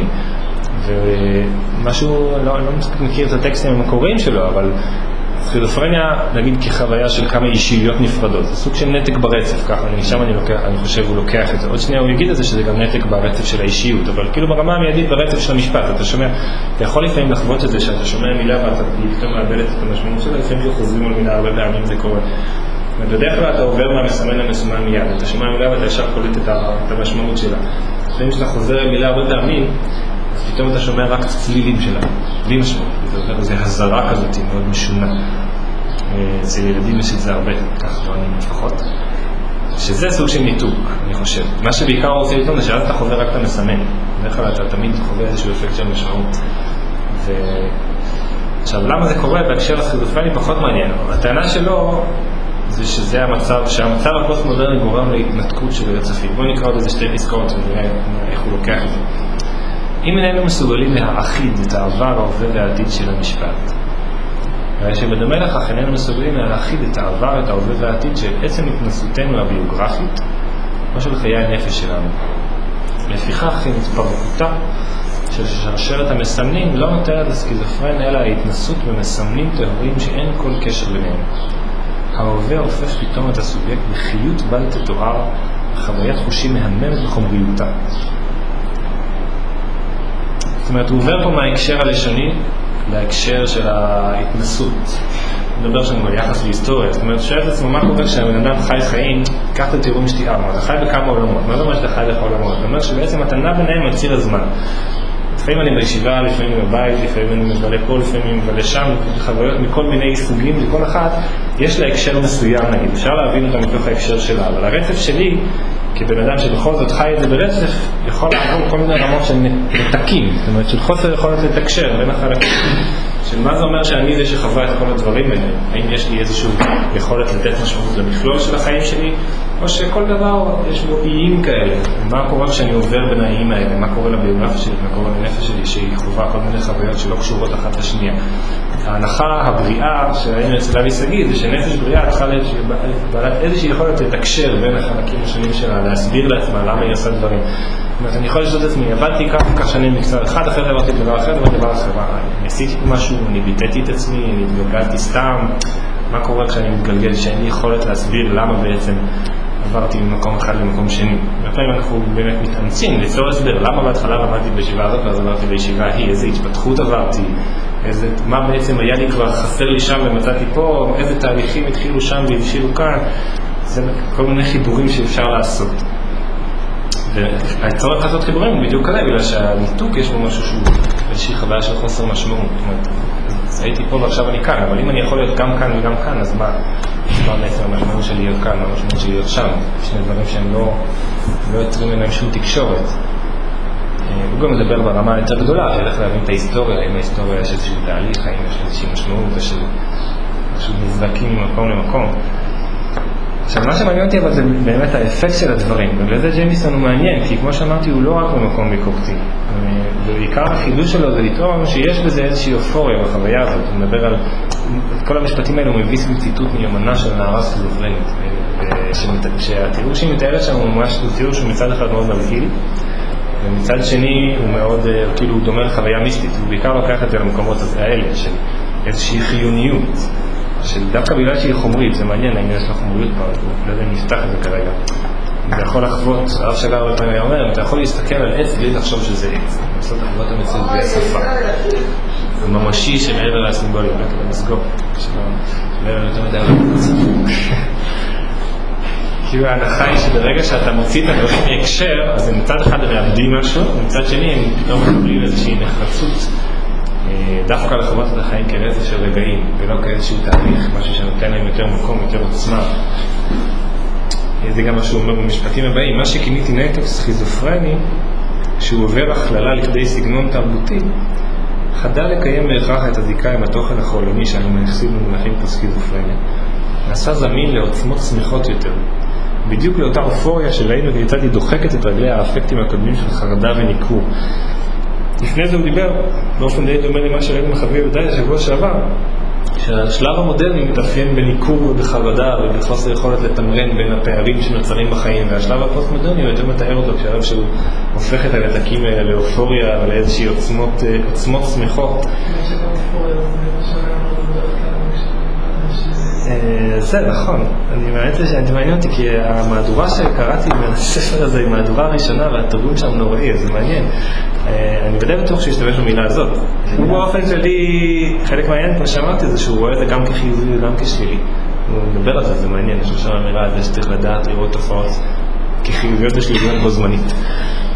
ומשהו, לא, לא מכיר את הטקסטים המקוריים שלו, אבל סכיזופרניה, נגיד כחוויה של כמה אישיות נפרדות, זה סוג של נתק ברצף, ככה, אני שם אני לוקח, אני חושב הוא לוקח את זה. עוד שנייה הוא יגיד את זה שזה גם נתק ברצף של האישיות, אבל כאילו ברמה המיידית ברצף של המשפט, אתה שומע, אתה יכול לפעמים לחוות את זה, שאתה שומע מילה ואתה פתאום מאבדת את המשמעות שלה, לפעמים שחוזרים על מילה הרבה פעמים זה קורה. ובדרך כלל אתה עובר מהמסמן למסומן מיד, אתה שומע מילה ואתה ישר קולט את המשמעות שלה. לפעמים שאתה חוזר על מילה הרבה פעמים, פתאום אתה שומע רק צלילים שלה, בלי משמעות, זה הזרה כזאת, מאוד משונה. אצל ילדים יש את זה הרבה, כך טוענים לפחות. שזה סוג של ניתוק, אני חושב. מה שבעיקר רוצה לטעון זה שאז אתה חווה רק את המסמן. בדרך כלל אתה תמיד חווה איזשהו אפקט של משמעות. ו... עכשיו, למה זה קורה בהקשר הסכיזופרני פחות מעניין? הטענה שלו זה שזה המצב, שהמצב הפוסט-מודרני גורם להתנתקות של רצפים. בואו נקרא עוד איזה שתי פסקאות ונראה איך הוא לוקח את זה. אם איננו מסוגלים להאחיד את העבר, ההווה והעתיד של המשפט, הרי שבדומה לכך איננו מסוגלים להאחיד את העבר, את ההווה והעתיד של עצם התנסותנו הביוגרפית, או של חיי הנפש שלנו. לפיכך, התפרקותה של שרשרת המסמנים לא נותרת לסכיזופרן אלא ההתנסות במסמנים טהורים שאין כל קשר ביניהם. ההווה הופך פתאום את הסובייקט בחיות בל תתואר, חוויית חושים מהממת בחומריותה. זאת אומרת, הוא עובר פה מההקשר הלשוני להקשר של ההתנסות. הוא מדבר שם על יחס להיסטוריה. זאת אומרת, שואל את עצמו מה קורה כשהבן אדם חי חיים, קח את התיאורים שתיארנו, אתה חי בכמה עולמות. מה זה אומר שאתה חי בכל עולמות? זאת אומרת שבעצם אתה נע ביניהם על ציר הזמן. לפעמים אני בישיבה, לפעמים אני בבית, לפעמים אני מבלה פה, לפעמים אני מבלה שם, חוויות מכל מיני סוגים, לכל אחת יש לה הקשר מסוים, נגיד, אפשר להבין אותה מתוך ההקשר שלה, אבל הרצף שלי, כבן אדם שבכל זאת חי את זה ברצף, יכול לעבור כל מיני רמות של נתקים, זאת אומרת, של חוסר יכולת לתקשר בין החלקים, של מה זה אומר שאני זה שחווה את כל הדברים האלה, האם יש לי איזושהי יכולת לתת משמעות למכלול של החיים שלי, או שכל דבר יש בו איים כאלה, מה קורה כשאני עובר בין האיים האלה, מה קורה לביוגרפיה שלי, מה קורה לנפש שלי, שהיא חווה כל מיני חוויות שלא קשורות אחת לשנייה. ההנחה הבריאה שהיינו אצל אבי סגיד, זה שנפש בריאה צריכה בעלת איזושהי יכולת לתקשר בין החלקים השונים שלה, להסביר לעצמה למה היא עושה דברים. זאת אומרת, אני יכול לשאול את עצמי, עבדתי כך וכך שנים מקצוע אחד, אחרי עברתי דבר אחר, דבר דבר אחר. אני עשיתי משהו, אני ביטאתי את עצמי, אני התגלגלתי סתם. מה קורה כשאני מתגלגל שאין לי יכולת להסביר למה בעצם עברתי ממקום אחד למקום שני. לפעמים אנחנו באמת מתאמצים ליצור הסבר, למה בהתחלה למדתי בישיבה הזאת ואז עברתי בישיבה היא, איזה התפתחות עברתי, איזה, מה בעצם היה לי כבר חסר לי שם ומצאתי פה, איזה תהליכים התחילו שם והבשילו כאן. זה כל מיני חיבורים שאפשר לעשות. והצורך לעשות חיבורים הוא בדיוק כזה, בגלל שהניתוק יש בו משהו שהוא איזושהי חוויה של חוסר משמעות. זאת אומרת, הייתי פה ועכשיו אני כאן, אבל אם אני יכול להיות גם כאן וגם כאן, אז מה? מה בעצם המשמעות של להיות כאן, מה המשמעות של להיות שם? שני דברים שהם לא, לא יוצרים להם שום תקשורת. הוא גם מדבר ברמה יותר גדולה, הולך להבין את ההיסטוריה, האם ההיסטוריה יש איזשהו תהליך, האם יש איזושהי משמעות, ושל נזרקים ממקום למקום. עכשיו, מה שמעניין אותי אבל זה באמת האפקט של הדברים, ובגלל ג'יימיסון הוא מעניין, כי כמו שאמרתי הוא לא רק במקום ביקורתי, ובעיקר החידוש שלו זה לטעון שיש בזה איזושהי אופוריה בחוויה הזאת. הוא מדבר על כל המשפטים האלו, הוא מביא ציטוט מיומנה של נערה סכיזופרנית, שהתיאור שהיא מתארת שם הוא ממש תיאור שהוא מצד אחד מאוד מבהיל, ומצד שני הוא מאוד, כאילו הוא דומה לחוויה מיסטית, הוא בעיקר לוקח את זה למקומות האלה, של איזושהי חיוניות, שדווקא בגלל שהיא חומרית, זה מעניין, האם יש לה חומריות פה, לא יודע אם נפתח את זה כרגע. אתה יכול לחוות, הרב שגר הרבה פעמים אומר, אתה יכול להסתכל על עץ בלי לחשוב שזה עץ, לעשות לחוות המציאות בלי השפה. זה ממשי שמעבר לסימבוליות, כדי לסגור, שמעבר יותר מדי רב. כאילו ההנחה היא שברגע שאתה מוציא את הדברים מהקשר, אז הם מצד אחד מאבדים משהו, ומצד שני הם פתאום מקבלים איזושהי נחרצות, דווקא לחוות את החיים כרצף של רגעים, ולא כאיזשהו תהליך, משהו שנותן להם יותר מקום, יותר עוצמה. זה גם מה שהוא אומר במשפטים הבאים, מה שכיניתי נתק סכיזופרני, שהוא עובר הכללה לכדי סגנון תרבותי, חדל לקיים בהכרח את הזיקה עם התוכן החולני שאנו מייחסים במונחים פה סכיזופרניה, נעשה זמין לעוצמות צמיחות יותר, בדיוק לאותה אופוריה שראינו כיצד היא דוחקת את רגלי האפקטים הקודמים של חרדה וניכור. לפני זה הוא דיבר באופן די דומה למה שראינו מחווי יהודאי השבוע שעבר, שהשלב המודרני מתאפיין בניכור ובחרדה ובחוסר יכולת לתמרן בין הפערים שנוצרים בחיים, והשלב הפוסט-מודרני הוא יותר מתאר אותו כשהרב שהוא הופך את הנתקים האלה לאופוריה ולאיזושהי עוצמות, עוצמות שמחות. זה נכון, אני מעט שאני מעניין אותי כי המהדורה שקראתי מהספר הזה היא מהדורה הראשונה והתרגום שם נוראי, אז זה מעניין. אני בדי בטוח שישתמש במילה הזאת. הוא באופן שלי, חלק מעניין כמו שאמרתי זה שהוא רואה את זה גם כחיובי וגם כשלילי. הוא מדבר על זה, זה מעניין, יש לו שם אמירה על זה שצריך לדעת לראות תופעות כחיוביות ושליליות בו זמנית.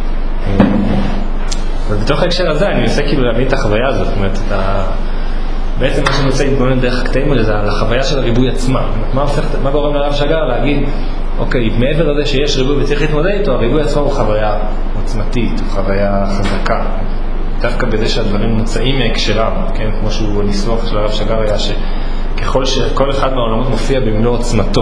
ובתוך ההקשר הזה אני עושה כאילו להבין את החוויה הזאת, זאת אומרת, בעצם מה שאני רוצה להתבונן דרך הקטעים האלה זה על החוויה של הריבוי עצמה. מה הופך, מה גורם לרב שגר להגיד, אוקיי, מעבר לזה שיש ריבוי וצריך להתמודד איתו, הריבוי עצמו הוא חוויה עוצמתית, הוא חוויה חזקה. דווקא בזה שהדברים מוצאים מהקשרם, כן? כמו שהוא ניסוח של הרב שגר היה שככל שכל אחד מהעולמות מופיע במלוא עוצמתו.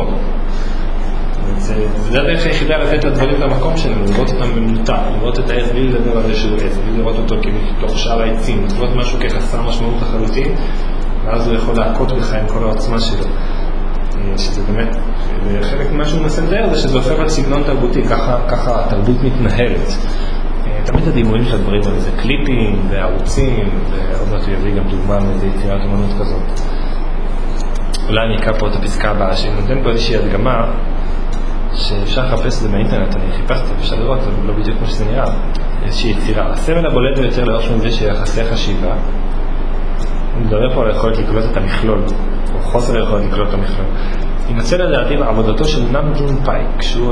זה, זה הדרך היחידה לתת לדברים למקום שלנו, לראות אותם במנותק, לראות את העץ בלי לדבר על איזשהו עץ, בלי לראות אותו כתוך שאר העצים, לראות משהו כחסר משמעות לחלוטין, ואז הוא יכול להכות בך עם כל העוצמה שלו. שזה באמת, וחלק ממה שהוא מנסה לדבר זה שזה הופך לסגנון תרבותי, ככה, ככה התרבות מתנהלת. תמיד הדימויים של הדברים האלה זה קליפים וערוצים, ועוד מעט הוא יביא גם דוגמה מאיזו יצירת אמנות כזאת. אולי אני אקרא פה את הפסקה הבאה, שנותן פה איזושהי הדגמה, שאפשר לחפש את זה באינטרנט, אני חיפשתי, אפשר לראות, אבל לא בדיוק כמו שזה נראה, איזושהי יצירה. הסמל הבולט ביותר לאורך מזה שיחסי חשיבה, הוא מדבר פה על היכולת לקלוט את המכלול, או חוסר היכולת לקלוט את המכלול. ימצא לדעתי בעבודתו של נאם ג'ון פייק, שהוא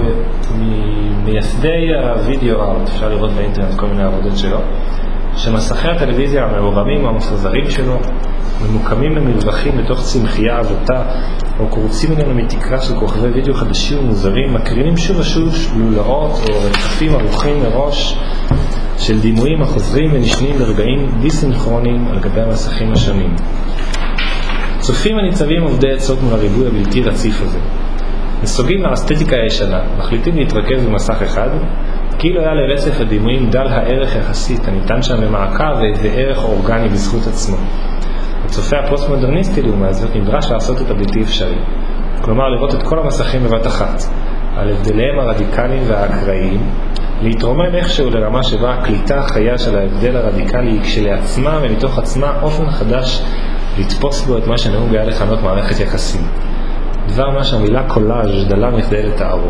ממייסדי הווידאו ארט, אפשר לראות באינטרנט כל מיני עבודות שלו, שמסכי הטלוויזיה המעורבים או המפוזרים שלו ממוקמים במרווחים בתוך צמחייה עבודה, או קורצים ממנו מתקרה של כוכבי וידאו חדשים ומוזרים, מקרינים שוב ושוב לולאות או רצפים ערוכים מראש של דימויים החוזרים ונשנים ברגעים דיסינכרוניים על גבי המסכים השונים. צופים הניצבים עובדי עצות מול הריבוי הבלתי רציף הזה. נסוגים לאסתטיקה הישנה, מחליטים להתרכז במסך אחד, כאילו היה לרצף הדימויים דל הערך יחסית, הניתן שם במעקב ואיזה ערך אורגני בזכות עצמו. הצופה הפוסט-מודרניסטי לעומת זאת נדרש לעשות את הבלתי אפשרי. כלומר, לראות את כל המסכים בבת אחת, על הבדליהם הרדיקליים והאקראיים, להתרומם איכשהו לרמה שבה הקליטה החיה של ההבדל הרדיקלי היא כשלעצמה ומתוך עצמה אופן חדש לתפוס בו את מה שנהוג היה לכנות מערכת יחסים. דבר מה שהמילה קולאז' דלה מכדי לתארו.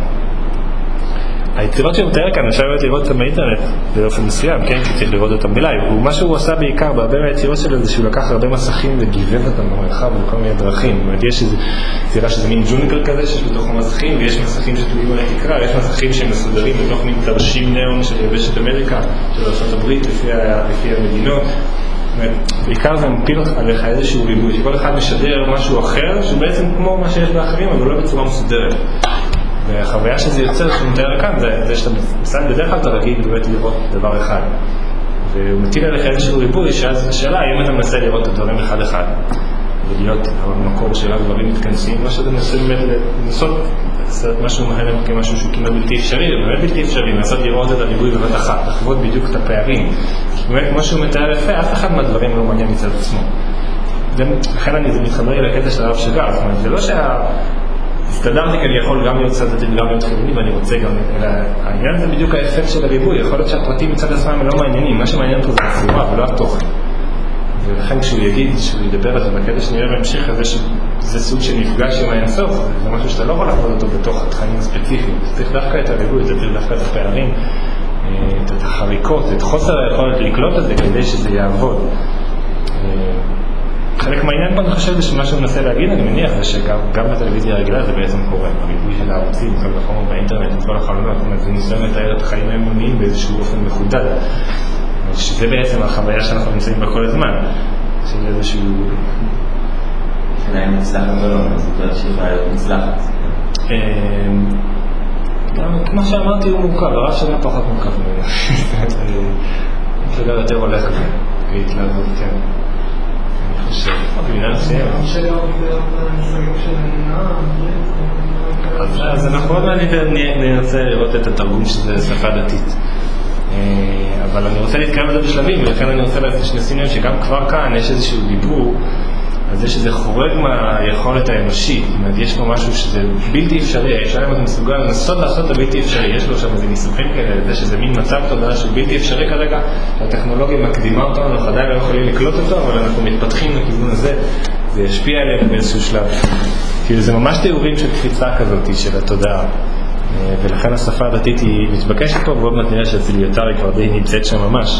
היצירות שהוא מתאר כאן, אפשר באמת לראות אותם באינטרנט באופן מסוים, כן? כי צריך לראות אותם בלייב. ומה שהוא עשה בעיקר בהרבה מהיצירות שלו זה שהוא לקח הרבה מסכים וגיבב אותם במרחב בכל מיני דרכים. זאת אומרת, יש איזו יצירה שזה מין ג'ונגל כזה שיש בתוך המסכים, ויש מסכים שתלויים על התקרה, יש מסכים שמסודרים בתוך מין תרשים ניאון של יבשת אמריקה, של ארצות הברית לפי, לפי המדינות. בעיקר זה מפיל עליך איזשהו ריבוי, שכל אחד משדר משהו אחר, שהוא בעצם כמו מה שיש באחרים, אבל לא בצורה מסודרת. והחוויה שזה יוצר, שהוא מתאר כאן, זה, זה שאתה מסתכל בדרך כלל אתה רגיל באמת לראות דבר אחד. והוא מטיל עליך איזשהו ריבוי, שאז השאלה, אם אתה מנסה לראות את הדברים אחד אחד, ולהיות המקור של הדברים מתכנסים, מה שאתה מנסה באמת לנסות, לעשות משהו מהלם כמשהו שהוא כמעט בלתי אפשרי, ובאמת בלתי אפשרי, לנסות לראות את הריבוי בבת אחת, לחוות בדיוק את הפערים. באמת, כמו שהוא מתאר יפה, אף אחד מהדברים לא מעניין מצד עצמו. לכן אני, זה מתחבר לי לקטע של הרב שגר, זאת אומרת, זה לא שה... הסתדרתי כי אני יכול גם להיות צד דתי וגם להיות חילוני ואני רוצה גם, אלא העניין זה בדיוק האפקט של הריבוי, יכול להיות שהפרטים מצד עצמם הם לא מעניינים, מה שמעניין פה זה הצורה ולא התוכן. ולכן כשהוא יגיד, כשהוא ידבר על זה בקטע שנראה בהמשך, זה סוג של מפגש עם האינסוף, זה משהו שאתה לא יכול לעבוד אותו בתוך התכנים הספציפיים, זה צריך דווקא את הריבוי, זה צריך דווקא את הפערים, את החריקות, את חוסר היכולת לקלוט את זה כדי שזה יעבוד. חלק מהעניין פה אני חושב שמה שהוא מנסה להגיד, אני מניח, זה שגם בטלוויזיה הרגילה זה בעצם קורה, הריבוי של הערוצים, כל החומר באינטרנט, את כל החלונות, זה ניסיון לתאר את החיים האמוניים באיזשהו אופן מחודד, שזה בעצם החוויה שאנחנו נמצאים בה כל הזמן, של איזשהו... שאלה אם מצלחת או לא, אז זאת אומרת שיכולה להיות מצלחת. כמו שאמרתי הוא מורכב, הרב שלה פחות מורכב ממנו. זה יותר הולך כזה, להתלהבות, כן. אני חושב, במילה מסוים. אז אנחנו עוד מעט נרצה לראות את התרגום שזה שפה דתית. אבל אני רוצה להתקרב לזה בשלבים, ולכן אני רוצה שנשים להם שגם כבר כאן יש איזשהו דיבור על זה שזה חורג מהיכולת האנושית. זאת אומרת, יש פה משהו שזה בלתי אפשרי, אפשר אם אתה מסוגל לנסות לעשות את הבלתי אפשרי. יש לו שם איזה ניסוחים כאלה, זה שזה מין מצב תודעה שהוא בלתי אפשרי כרגע, שהטכנולוגיה מקדימה אותנו, אנחנו עדיין לא יכולים לקלוט אותו, אבל אנחנו מתפתחים לכיוון הזה, זה ישפיע עלינו באיזשהו שלב. כאילו זה ממש תיאורים של קפיצה כזאת של התודעה. ולכן השפה הדתית היא מתבקשת פה, ועוד מעט נראה שאצל יוטר היא כבר די נמצאת שם ממש.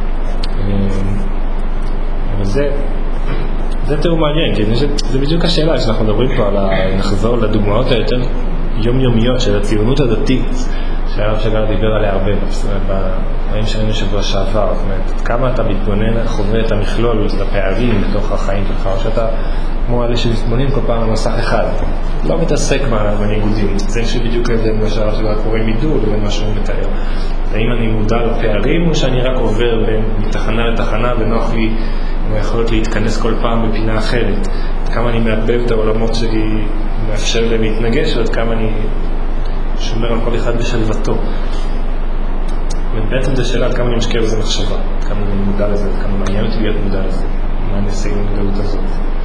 אבל זה, זה תיאור מעניין, כי זה, זה בדיוק השאלה שאנחנו מדברים פה על ה... נחזור לדוגמאות היותר יומיומיות של הציונות הדתית, שהרב שגר דיבר עליה הרבה, בדברים שלנו שבוע שעבר, זאת אומרת, כמה אתה מתבונן, חווה את המכלול, את הפערים בתוך החיים שלך, או שאתה כמו אלה שמתבוננים כל פעם במסך אחד, לא מתעסק בניגודים, זה שבדיוק ההבדל מה שהרב שגר קורא מידול לבין מה שהוא מתאר. האם אני מודע לפערים, או שאני רק עובר בין מתחנה לתחנה, ונוח לי עם היכולת להתכנס כל פעם בפינה אחרת, כמה אני מערבב את העולמות שלי, מאפשר להם להתנגש, ועד כמה אני שומר על כל אחד בשלוותו. ובעצם זה שאלה עד כמה אני משקיע בזה מחשבה, כמה אני מודע לזה, כמה מעניין אותי להיות מודע לזה, מה אני אעשה עם המודעות הזאת.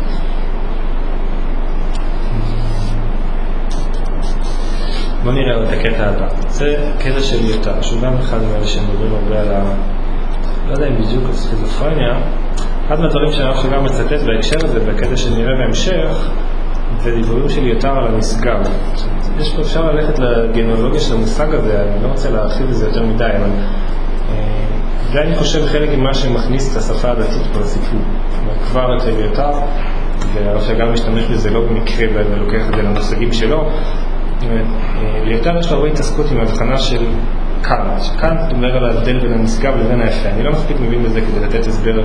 בוא נראה עוד את הקטע הבא. זה קטע של יוטה, שהוא גם אחד מאלה שמדברים הרבה על ה... לא יודע אם בדיוק על סכיזופרניה. אחד מהדברים שהרב שגם מצטט בהקשר הזה, בקטע שנראה בהמשך, זה דיבורים של יוטה על הנשגב. יש פה אפשר ללכת לגנולוגיה של המושג הזה, אני לא רוצה להרחיב בזה יותר מדי, אבל זה אני חושב חלק ממה שמכניס את השפה הדתית פה לסיפור. כבר את יוטה, והרב שגם משתמש בזה לא במקרה ולוקח את זה למושגים שלו, ליותר יש לו הרבה התעסקות עם ההבחנה של קאנט, שקאנט אומר על ההבדל בין הנשגב לבין היפה. אני לא מספיק מבין בזה כדי לתת הסבר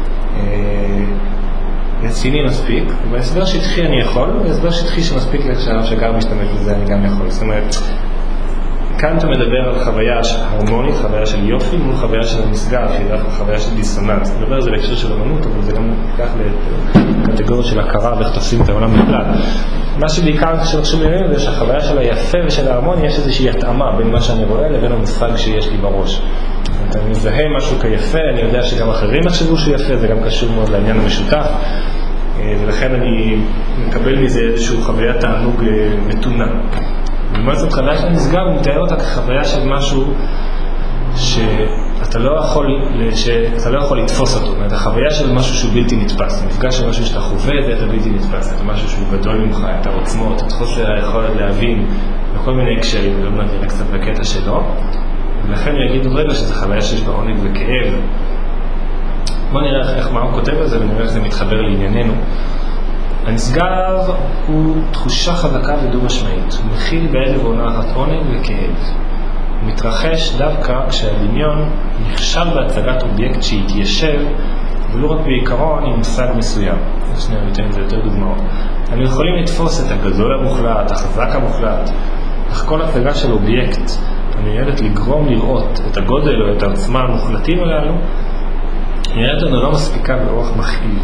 רציני מספיק, אבל הסבר שטחי אני יכול, והסבר שטחי שמספיק לשלב שגר משתמש בזה אני גם יכול. זאת אומרת, קאנט מדבר על חוויה הרמונית, חוויה של יופי, מול חוויה של הנשגב, שהיא דווקא חוויה של דיסוננס. מדבר על זה בהקשר של אמנות, אבל זה גם כך לקטגוריה של הכרה ואיך תופסים את העולם בכלל. מה שבעיקר שחשוב לי זה שהחוויה של היפה ושל ההרמוניה יש איזושהי התאמה בין מה שאני רואה לבין המושג שיש לי בראש. אני מזהה משהו כיפה, אני יודע שגם אחרים יחשבו שהוא יפה, זה גם קשור מאוד לעניין המשותף, ולכן אני מקבל מזה איזושהי חוויה תענוג מתונה. ולמה זאת חוויה של נשגב, הוא מתאר אותה כחוויה של משהו שאתה לא יכול, שאתה לא יכול לתפוס אותו. זאת אומרת, החוויה של משהו שהוא בלתי נתפס. מפגש של משהו שאתה חווה את זה, אתה בלתי נתפס. אתה משהו שהוא גדול ממך, את העוצמות, את חוסר היכולת להבין, בכל מיני הקשרים, ולא נראה קצת בקטע שלו. ולכן הוא יגיד עוד רגע שזו חוויה שיש בה עונג וכאב. בוא נראה איך מה הוא כותב על זה, ונראה איך זה מתחבר לענייננו. הנשגב הוא תחושה חזקה ודו משמעית. הוא מכיל בערב עונת עונג וכאב. הוא מתרחש דווקא כשהדמיון נכשל בהצגת אובייקט שהתיישב, ולא רק בעיקרון עם מושג מסוים. שנייה, ניתן את זה יותר דוגמאות. אנחנו יכולים לתפוס את הגדול המוחלט, החזק המוחלט, אך כל הצגה של אובייקט המיועדת לגרום לראות את הגודל או את העוצמה המוחלטים הללו, נראית לנו לא מספיקה באורח מכאיב.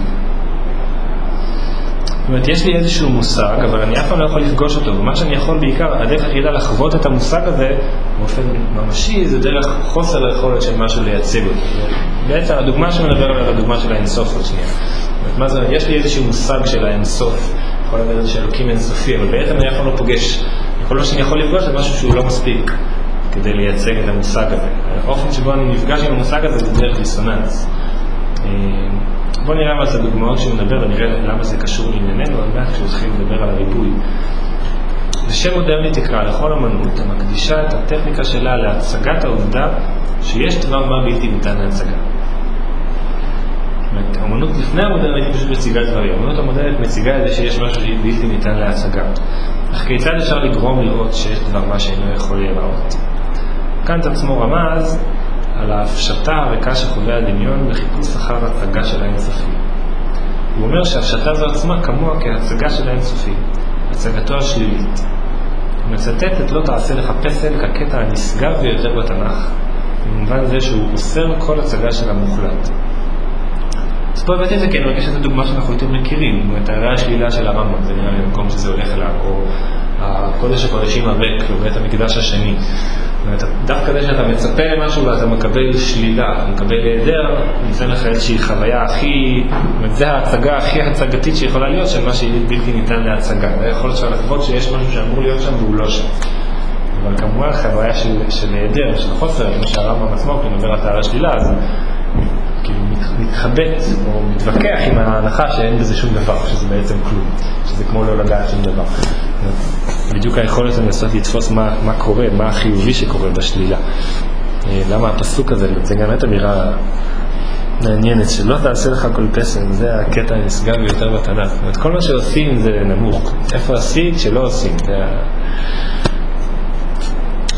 זאת אומרת, יש לי איזשהו מושג, אבל אני אף פעם לא יכול לפגוש אותו, ומה שאני יכול בעיקר, הדרך היחידה לחוות את המושג הזה, באופן ממשי, זה דרך חוסר היכולת של משהו לייצג אותו. בעצם הדוגמה שמדבר עליה, הדוגמה של האינסוף עוד שנייה. זאת אומרת, מה זה, יש לי איזשהו מושג של האינסוף, יכול לדבר של אלוקים אינסופי, אבל בעצם אני אף פעם לא פוגש, כל מה שאני יכול לפגוש זה משהו שהוא לא מספיק כדי לייצג את המושג הזה. האופן שבו אני נפגש עם המושג הזה זה דרך דיסוננס. בוא נראה מה זה דוגמאות שהוא מדבר ונראה למה זה קשור לענייננו, אבל כשהוא התחיל לדבר על הריבוי. בשם מודרני תקרא לכל אמנות המקדישה את הטכניקה שלה להצגת העובדה שיש דבר מה בלתי ניתן להצגה. האמנות לפני המודרנית פשוט מציגה דברים. האמנות המודרנית מציגה את זה שיש משהו בלתי ניתן להצגה. אך כיצד אפשר לגרום לראות שיש דבר מה שאינו יכול להיראות? קאנט עצמו רמז על ההפשטה הריקה שחווה הדמיון בחיפוש אחר הצגה של האינסופי. הוא אומר שההפשטה זו עצמה כמוה כהצגה של האינסופי, הצגתו השלילית. הוא מצטט את לא תעשה לך פסל כקטע הנשגב ביותר בתנ"ך, במובן זה שהוא אוסר כל הצגה של המוחלט. אז פה הבאתי את זה, כן, אני מרגיש את הדוגמה שאנחנו יותר מכירים, את הרי השלילה של הרמב"ם, זה נראה לי במקום שזה הולך אליו, או הקודש הקודשים הריק, בית המקדש השני. דווקא זה שאתה מצפה למשהו ואתה מקבל שלילה, אתה מקבל היעדר, ניתן לך איזושהי חוויה הכי, זה ההצגה הכי הצגתית שיכולה להיות של מה שבלתי ניתן להצגה. זה יכול להיות לחוות שיש משהו שאמור להיות שם והוא לא שם. אבל כמובן חוויה של, של היעדר, של חוסר, כמו שהרמב"ם עצמו, כי מדבר על תאר השלילה, אז כאילו מתחבט או מתווכח עם ההנחה שאין בזה שום דבר, שזה בעצם כלום, שזה כמו לא לגעת שום דבר. בדיוק היכולת לנסות לתפוס מה, מה קורה, מה החיובי שקורה בשלילה. למה הפסוק הזה, זה גם את אמירה מעניינת, שלא תעשה לך כל פסל, זה הקטע הנשגב ביותר בתנ"ך. זאת אומרת, כל מה שעושים זה נמוך. איפה עשית שלא עושים? זה...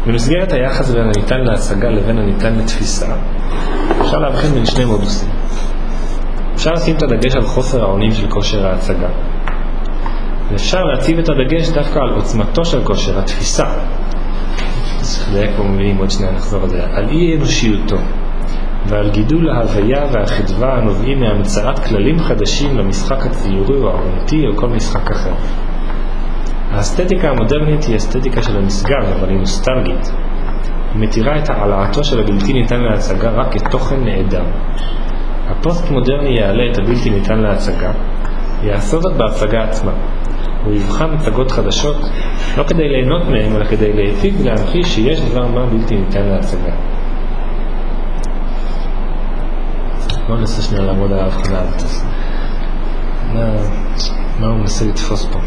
במסגרת היחס בין הניתן להשגה לבין הניתן לתפיסה, אפשר להבחין בין שני מודוסים. אפשר לשים את הדגש על חוסר האונים של כושר ההצגה, ואפשר להציב את הדגש דווקא על עוצמתו של כושר התפיסה. צריך לדייק פה מבינים, עוד שנייה נחזור על זה, על אי אנושיותו, ועל גידול ההוויה והחדווה הנובעים מהמצאת כללים חדשים למשחק הציורי או האומנותי או כל משחק אחר. האסתטיקה המודרנית היא אסתטיקה של המשגב, אבל היא נוסטלגית. היא מתירה את העלאתו של הבלתי ניתן להצגה רק כתוכן נעדר. הפוסט-מודרני יעלה את הבלתי ניתן להצגה, יעשה זאת בהצגה עצמה. הוא יבחן מצגות חדשות, לא כדי ליהנות מהם, אלא כדי להציג ולהמחיש שיש דבר מה בלתי ניתן להצגה. בואו ננסה שנייה לעמוד על ההבחנה הזאת. מה, מה הוא מנסה לתפוס פה?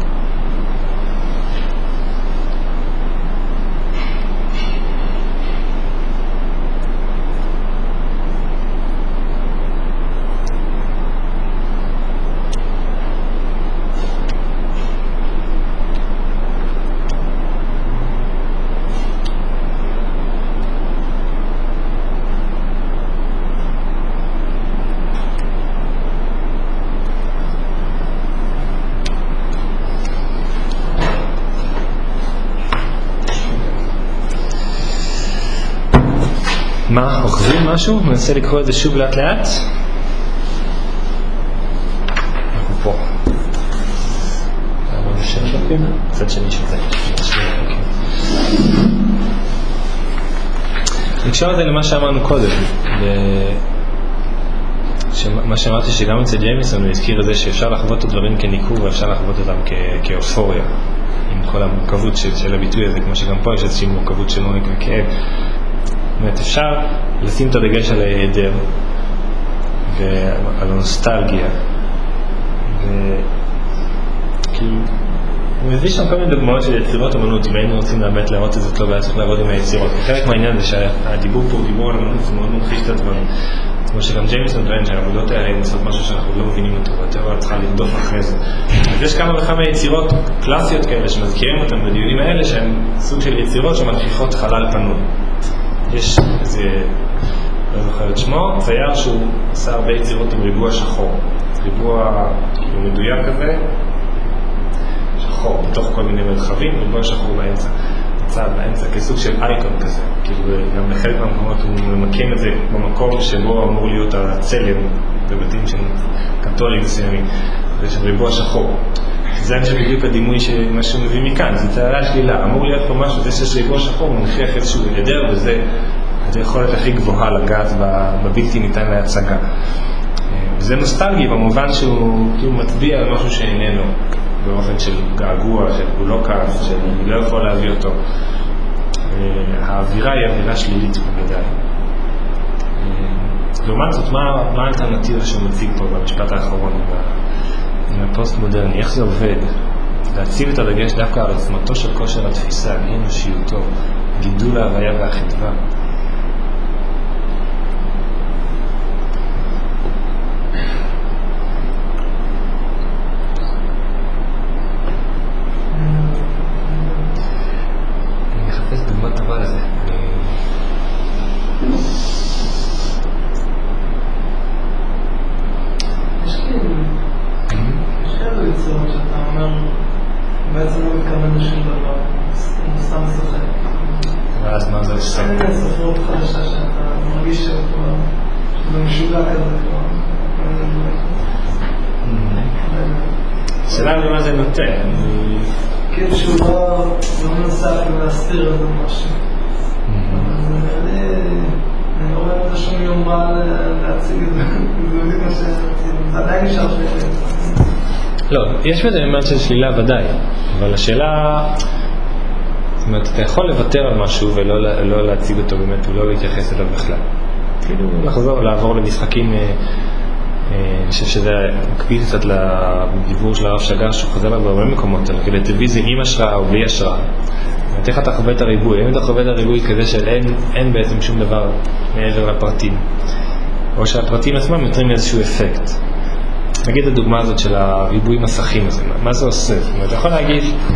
מה, אוחזים משהו? מנסה לקרוא את זה שוב לאט לאט. אנחנו פה. נעבור לשם שופים. קצת שני של זה. נקשר את זה למה שאמרנו קודם. מה שאמרתי שגם אצל ג'יימיסון הוא הזכיר את זה שאפשר לחוות את הדברים כניכור ואפשר לחוות אותם כאופוריה. עם כל המורכבות של הביטוי הזה, כמו שגם פה יש איזושהי מורכבות של עונג וכאב. זאת אומרת, אפשר לשים את הדגש על ההיעדר ועל הנוסטלגיה, וכאילו הוא מביא שם כל מיני דוגמאות של יצירות אמנות. אם היינו רוצים באמת לראות את זה, לא בעיה צריך לעבוד עם היצירות. חלק מהעניין זה שהדיבור פה הוא דיבור על אמנות, זה מאוד מומחיש את הדברים, כמו שגם ג'יימיסון טוען שהעבודות האלה הם עושות משהו שאנחנו לא מבינים אותו, והטבע צריכה לרדוף אחרי זה. אז יש כמה וכמה יצירות קלאסיות כאלה שמזכירים אותם בדיונים האלה, שהן סוג של יצירות שמנכיחות חלל פנוי. יש איזה, לא זוכר את שמו, צייר שהוא עשה הרבה יצירות עם ריבוע שחור. ריבוע כאילו מדויק כזה, שחור, בתוך כל מיני מרחבים, ריבוע שחור באמצע. צעד באמצע, כסוג של אייקון כזה. כאילו גם בחלק מהמקומות הוא ממקם את זה במקום שבו אמור להיות הצלם בבתים של קתולים מסוימים. ויש ריבוע שחור. זה אני חושב בדיוק הדימוי שמה שהוא מביא מכאן, זה תעלה שלילה, אמור להיות פה משהו, זה שיש ריבוע שחור, הוא מנחיח איזשהו גדר, וזה היכולת הכי גבוהה לגעת בבלתי ניתן להצגה. וזה נוסטלגי במובן שהוא כאילו מצביע על משהו שאיננו, באופן של געגוע, של הוא לא כאן, שאני לא יכול להביא אותו. האווירה היא אווירה שלילית במדי. לעומת זאת, מה האלטרנטיבה שהוא מציג פה במשפט האחרון? עם הפוסט-מודרני, איך זה עובד? להציב את הדגש דווקא על עוצמתו של כושר התפיסה, אנושיותו, גידול ההוויה והחדווה. אני אחפש דוגמה טובה לזה. בעצם לא מתכוון לשום דבר, הוא סתם משחק. ואז מה זה עושה? אין לי ספרות חדשה שאתה מרגיש שזה משוגע כזה כבר. שאלה למה זה נותן? כאילו שהוא לא מנסה אפילו להסתיר את זה משהו. אז אני לא רואה את זה שום יום רע להציג את זה. זה בדיוק מה שרציתי. זה עדיין נשאר שלי. לא, יש בזה ממד של שלילה ודאי, אבל השאלה, זאת אומרת, אתה יכול לוותר על משהו ולא לא להציג אותו באמת, ולא להתייחס אליו בכלל. כאילו, לחזור, לעבור למשחקים, אני חושב שזה מקביל קצת לדיבור של הרב שגר, שהוא חוזר לה בהרבה מקומות, אלא כדי טלוויזיה עם השראה או בלי השראה. איך אתה חווה את הריבוי? אם אתה חווה את הריבוי כזה של אין, אין בעצם שום דבר מעבר לפרטים, או שהפרטים עצמם יוצרים איזשהו אפקט. נגיד הדוגמה הזאת של הריבוי מסכים הזה, מה זה עושה? זאת אומרת, אתה יכול להגיד,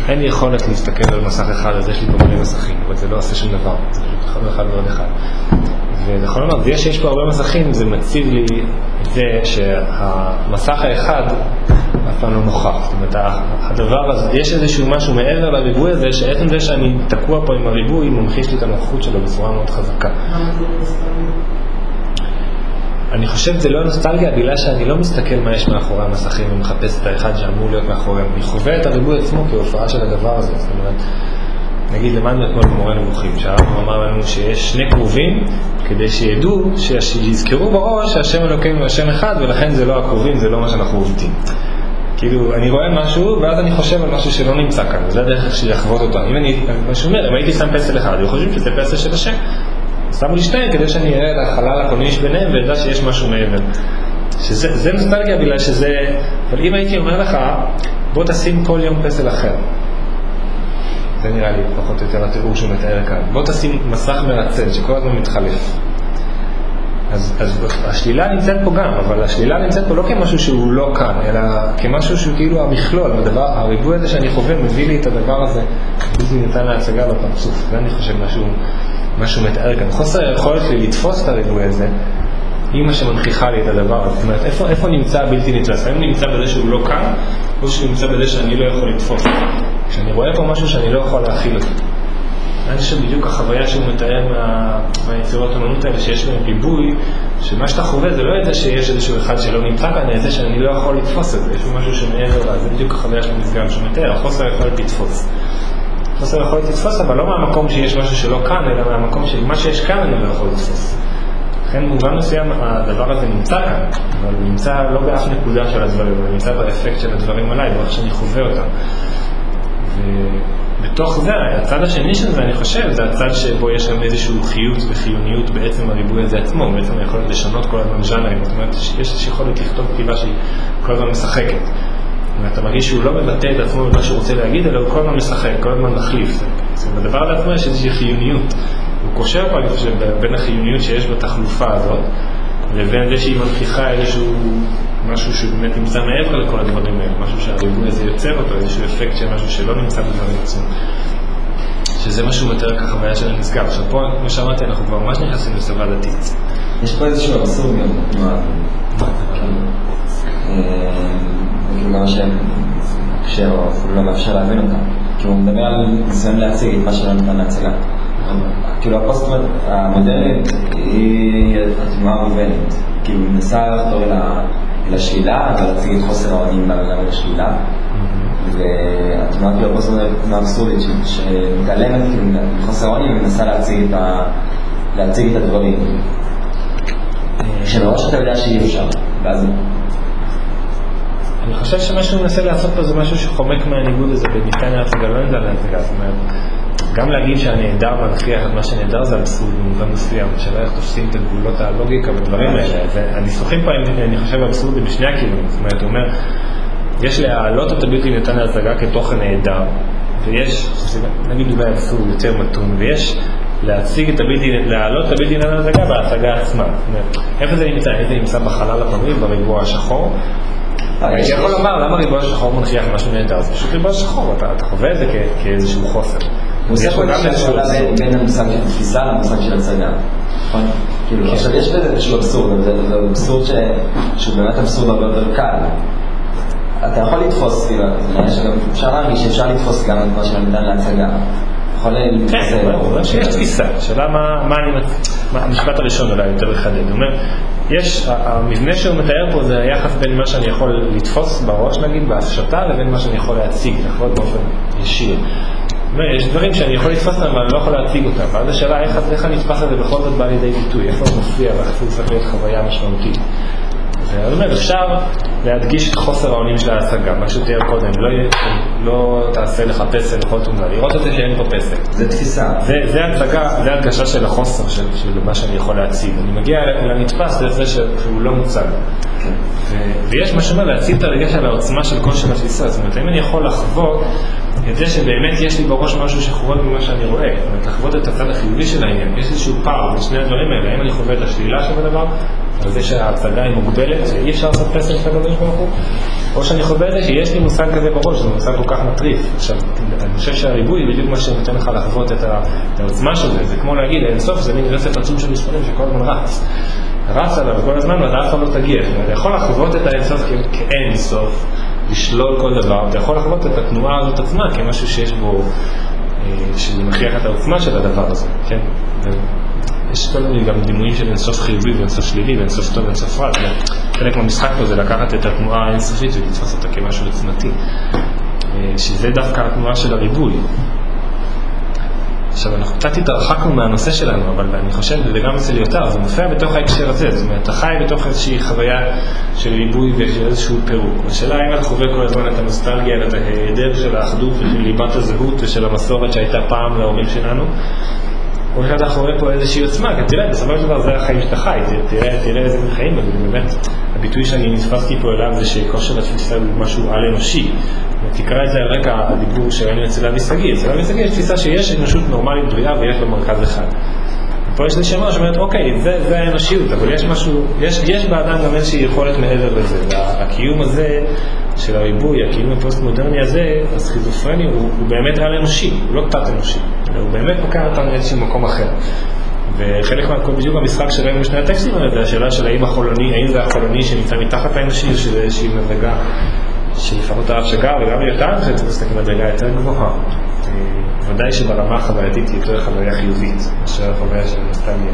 אין לי יכולת להסתכל על מסך אחד, אז יש לי פה מלא מסכים, אבל זה לא עושה שום דבר, זה אחד ואחד ועוד אחד. ונכון לומר, זה שיש פה הרבה מסכים, זה מציב לי את זה שהמסך האחד אף פעם לא נוכח. זאת אומרת, הדבר הזה, יש איזשהו משהו מעבר לריבוי הזה, שעצם זה שאני תקוע פה עם הריבוי, ממחיש לי את הנוכחות שלו בצורה מאוד חזקה. אני חושב זה לא נוסטלגיה, בגלל שאני לא מסתכל מה יש מאחורי המסכים ומחפש את האחד שאמור להיות מאחוריהם. אני חווה את הריבוי עצמו כהופעה של הדבר הזה. זאת אומרת, נגיד למדנו אתמול במורה נבוכים, שהרב אמר לנו שיש שני קרובים, כדי שידעו, שיזכרו בראש שהשם אלוקינו הוא השם אחד, ולכן זה לא הקרובים, זה לא מה שאנחנו עובדים. כאילו, אני רואה משהו, ואז אני חושב על משהו שלא נמצא כאן, וזה הדרך שיחוות אותו. אם אני, מה שאומר, אם הייתי שם פסל אחד, אני חושב שזה פסל של השם. שמו לי שתיים כדי שאני אראה את החלל הקולמי שביניהם וידע שיש משהו מעבר. שזה, זה נוסטלגיה בגלל שזה, אבל אם הייתי אומר לך, בוא תשים כל יום פסל אחר. זה נראה לי פחות או יותר התיאור שהוא מתאר כאן. בוא תשים מסך מרצד שכל הזמן מתחלף. אז, אז השלילה נמצאת פה גם, אבל השלילה נמצאת פה לא כמשהו שהוא לא כאן, אלא כמשהו שהוא כאילו המכלול, הדבר, הריבוי הזה שאני חווה מביא לי את הדבר הזה, בלתי ניתן להצגה בפרצוף. זה אני חושב משהו, משהו מתאר כאן. חוסר היכולת לי לתפוס את הריבוי הזה, היא מה שמנחיכה לי את הדבר הזה. זאת אומרת, איפה, איפה נמצא בלתי נתפס? האם נמצא בזה שהוא לא כאן, או שהוא נמצא בזה שאני לא יכול לתפוס? כשאני רואה פה משהו שאני לא יכול להכיל אותו. אני חושב בדיוק החוויה שהוא מתאר מה, מהיצירות האמנות האלה, שיש בהם ריבוי, שמה שאתה חווה זה לא את זה שיש איזשהו אחד שלא נמצא כאן, את זה שאני לא יכול לתפוס את זה. יש משהו שמעבר לה, זה בדיוק החוויה של המסגר שהוא מתאר, החוסר יכולת לתפוס. חוסר יכולת לתפוס, אבל לא מהמקום שיש משהו שלא כאן, אלא מהמקום של מה שיש כאן אני לא יכול לתפוס. לכן במובן מסוים הדבר הזה נמצא כאן, אבל הוא נמצא לא באף נקודה של הדברים, הוא נמצא באפקט של הדברים עליי, באופן שאני חווה אותם. ובתוך זה, הצד השני של זה, אני חושב, זה הצד שבו יש גם איזשהו חיות וחיוניות בעצם הריבוי הזה עצמו, בעצם היכולת לשנות כל הזמן ז'אנרים, זאת אומרת, יש יכולת לכתוב כתיבה שהיא כל הזמן משחקת. ואתה מרגיש שהוא לא מבטא את עצמו במה שהוא רוצה להגיד, אלא הוא כל הזמן משחק, כל הזמן מחליף. בדבר הזה עצמו יש איזושהי חיוניות. הוא קושר פה, אני חושב, בין החיוניות שיש בתחלופה הזאת, לבין זה שהיא מנחיכה איזשהו משהו שבאמת נמצא מעבר לכל הדברים האלה, משהו שהריבוי הזה יוצר אותו, איזשהו אפקט של משהו שלא נמצא בדברים עצמו. שזה משהו יותר כחוויה של הנסגר. עכשיו פה, כמו שאמרתי, אנחנו כבר ממש נכנסים לסביבה דתית. יש פה איזשהו אבסורד גם, מה? כאילו גם שהם מקשר או אפילו לא מאפשר להבין אותם. כי הוא מדבר על ניסיון להציג את מה שלא ניתן להציגה. כאילו הפוסט המודרנית היא התנועה המובנת. כאילו הוא מנסה לחתור אל השלילה, אבל להציג את חוסר האונים גם לשלילה. והתנועה כאילו הפוסט המודרנית היא תנועה אבסורדית שמתעלמת מחוסר האונים ומנסה להציג את הדברים. שמראש אתה יודע שאי אפשר, ואז אני חושב שמה שהוא מנסה לעשות פה זה משהו שחומק מהניגוד הזה בניתן להצגה, לא ניתן להצגה. זאת אומרת, גם להגיד שהנהדר מנחיח את מה שנהדר זה אבסורד במובן מסוים, שלא איך תופסים את הגבולות הלוגיקה בדברים האלה. והניסוחים פה, אני חושב, אבסורדים בשני הכיוונים. זאת אומרת, הוא אומר, יש להעלות את הבלתי ניתן להצגה כתוכן נהדר, ויש, נגיד אולי אבסורד יותר מתון, ויש להציג את הבלתי, להעלות את הבלתי ניתן להצגה בהצגה עצמה. זאת אומרת, איפה זה נמצא? איזה נמצא בחלל הפנימי, בריבוע השחור? אני יכול לומר, למה ריבוע השחור מנחיח משהו נהדר? זה פשוט ריבוע השחור, אתה חווה את זה כאיזשהו חוסר. הוא עושה פה איזשהו בין המושג של תפיסה למושג של הצגה. כאילו, עכשיו יש בזה איזשהו אבסורד, זה אבסורד שהוא באמת אבסורד הרבה יותר קל. אתה יכול לתפוס, כאילו, אפשר להרגיש שאפשר לתפוס גם את מה שניתן להצגה. כן, הוא שיש תפיסה, שאלה מה אני, המשפט הראשון אולי יותר לחדד, הוא אומר, יש, המבנה שהוא מתאר פה זה היחס בין מה שאני יכול לתפוס בראש נגיד, בהפשטה, לבין מה שאני יכול להציג, לחוות באופן ישיר. יש דברים שאני יכול לתפוס אותם, אבל אני לא יכול להציג אותם, ואז השאלה איך אני תפס את זה בכל זאת בא לידי ביטוי, איפה הוא מופיע, ואיפה הוא צריך להיות חוויה משמעותית. זאת אומרת, אפשר להדגיש את חוסר האונים של ההשגה, מה שתיאר קודם, לא, לא תעשה לך פסל לכל תמונה, לראות את זה שאין פה פסל. זה תפיסה. זה, זה הדגה, זה הדגשה של החוסר של, של מה שאני יכול להציג. אני מגיע לנתפס לזה שהוא לא מוצג. כן. ו, ויש מה שאומר להציג את הרגש על העוצמה של כל של התפיסה. זאת אומרת, אם אני יכול לחוות את זה שבאמת יש לי בראש משהו שחורג ממה שאני רואה, זאת אומרת, לחוות את הצד החיובי של העניין, יש איזשהו פער בין שני הדברים האלה, אם אני חווה את השלילה של הדבר, על זה שההצגה היא מוגבלת, שאי אפשר לעשות פסל של הקדוש ברוך הוא, או שאני חווה את זה שיש לי מושג כזה בראש, זה מושג כל כך מטריף. עכשיו, אני חושב שהריבוי היא בדיוק מה שנותן לך לחוות את העוצמה של זה, זה כמו להגיד, אינסוף זה מין רצף עצום של מספרים שכל הזמן רץ. רץ עליו כל הזמן ואתה אף פעם לא תגיע. אתה יכול לחוות את האינסוף כאינסוף, לשלול כל דבר, אתה יכול לחוות את התנועה הזאת עצמה כמשהו שיש בו, שמכריח את העוצמה של הדבר הזה, כן? יש כל מיני גם דימויים של אינסוף חיובי ואינסוף שלילי ואינסוף טוב ואינסוף רע. חלק מהמשחק פה זה לקחת את התנועה האינסופית ולתפוס אותה כמשהו עצמתי, שזה דווקא התנועה של הריבוי. עכשיו, אנחנו קצת התרחקנו מהנושא שלנו, אבל אני חושב, וגם אצל יותר, זה מופיע בתוך ההקשר הזה, זאת אומרת, אתה חי בתוך איזושהי חוויה של ריבוי ושל איזשהו פירוק. השאלה אם אתה חווה כל הזמן את הנוסטלגיה, את ההיעדר של האחדות ושל ליבת הזהות ושל המסורת שהייתה פעם להורים שלנו, או שאתה חווה פה איזושהי עוצמה, כי תראה, בסופו של דבר זה החיים שאתה חי, תראה, תראה איזה חיים, אבל באמת, הביטוי שאני נתפסתי פה אליו זה שכושר התפיסה הוא משהו על-אנושי. תקרא את זה על רקע הדיבור שראינו אצל אבי שגיא. אצל אבי שגיא יש תפיסה שיש אנושות נורמלית בריאה ויש לו מרכז אחד. פה יש לי שאמר שאומרת, אוקיי, זה, זה האנושיות, אבל יש משהו, יש, יש באדם גם איזושהי יכולת מעבר לזה. והקיום הזה של הריבוי, הקיום הפוסט-מודרני הזה, הסכיזופרני, הוא, הוא באמת על-אנושי, הוא לא תת-אנושי. הוא באמת פוקר אותנו לאיזשהו מקום אחר. וחלק מהכל בדיוק במשחק שראינו בשני הטקסטים האלה, זה השאלה של האם החולני, האם זה החולני שנמצא מתחת לאנושי, או שזה איזושהי מדרגה שלפחות הרב שגר, וגם יותר צריך להסתכל מדרגה יותר גבוהה. ודאי שברמה החווייתית היא יותר חוויה חיובית, מאשר החוויה של נוסטלגיה.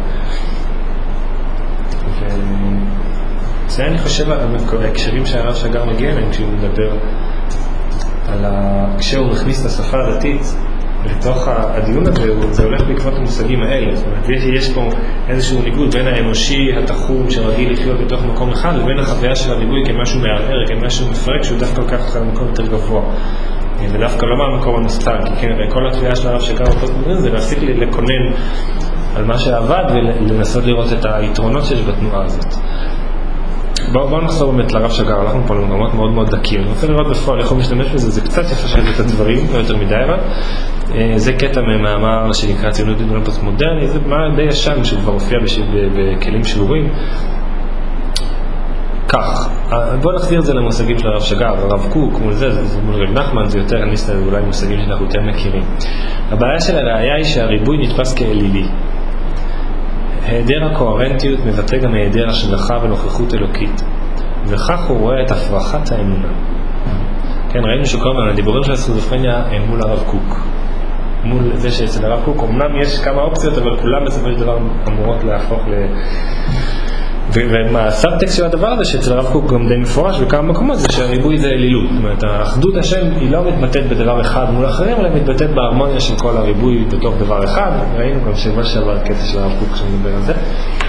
וזה אני חושב על ההקשרים שהרב שגר מגיע אליהם, כשהוא מדבר על ה... כשהוא מכניס את השפה הדתית, לתוך הדיון הזה, זה הולך בעקבות המושגים האלה. זאת אומרת, יש פה איזשהו ניגוד בין האנושי, התחום, שרגיל לחיות בתוך מקום אחד, לבין החוויה של הריבוי כמשהו מערער, כמשהו מפרק, שהוא דווקא לוקח אותך למקום יותר גבוה. ודווקא לא מהמקום הנוסטלגי, כן? כל התביעה של הרב שגר בפוסט-מודרני זה להפסיק לקונן על מה שעבד ולנסות לראות את היתרונות שיש בתנועה הזאת. בואו בוא נחזור באמת לרב שגר, הלכנו פה למקומות מאוד מאוד דקים. אני רוצה לראות בפועל איך הוא משתמש בזה, זה קצת יפשט את הדברים, לא יותר מדי רע. זה קטע ממאמר שנקרא ציונות בעולם פוסט-מודרני, זה מאמר די ישן שכבר הופיע בכלים שיעורים. כך, בואו נחזיר את זה למושגים של הרב שגר, הרב קוק, מול זה, זה מול רב נחמן, זה יותר ניסה אולי מושגים שאנחנו יותר מכירים. הבעיה של הראייה היא שהריבוי נתפס כאלילי. היעדר הקוהרנטיות מבטא גם היעדר השגחה ונוכחות אלוקית, וכך הוא רואה את הפרחת האמונה. כן, ראינו שכל הזמן הדיבורים של הסכיזופרניה הם מול הרב קוק. מול זה שאצל הרב קוק, אמנם יש כמה אופציות, אבל כולם בסופו של דבר אמורות להפוך ל... והסאבטקסט של הדבר הזה שאצל הרב קוק גם די מפורש בכמה מקומות זה שהריבוי זה אלילות. זאת אומרת, האחדות השם היא לא מתבטאת בדבר אחד מול אחרים, אלא מתבטאת בהרמוניה של כל הריבוי בתוך דבר אחד. ראינו גם שמה שעבר קטע של הרב קוק כשנדבר על זה.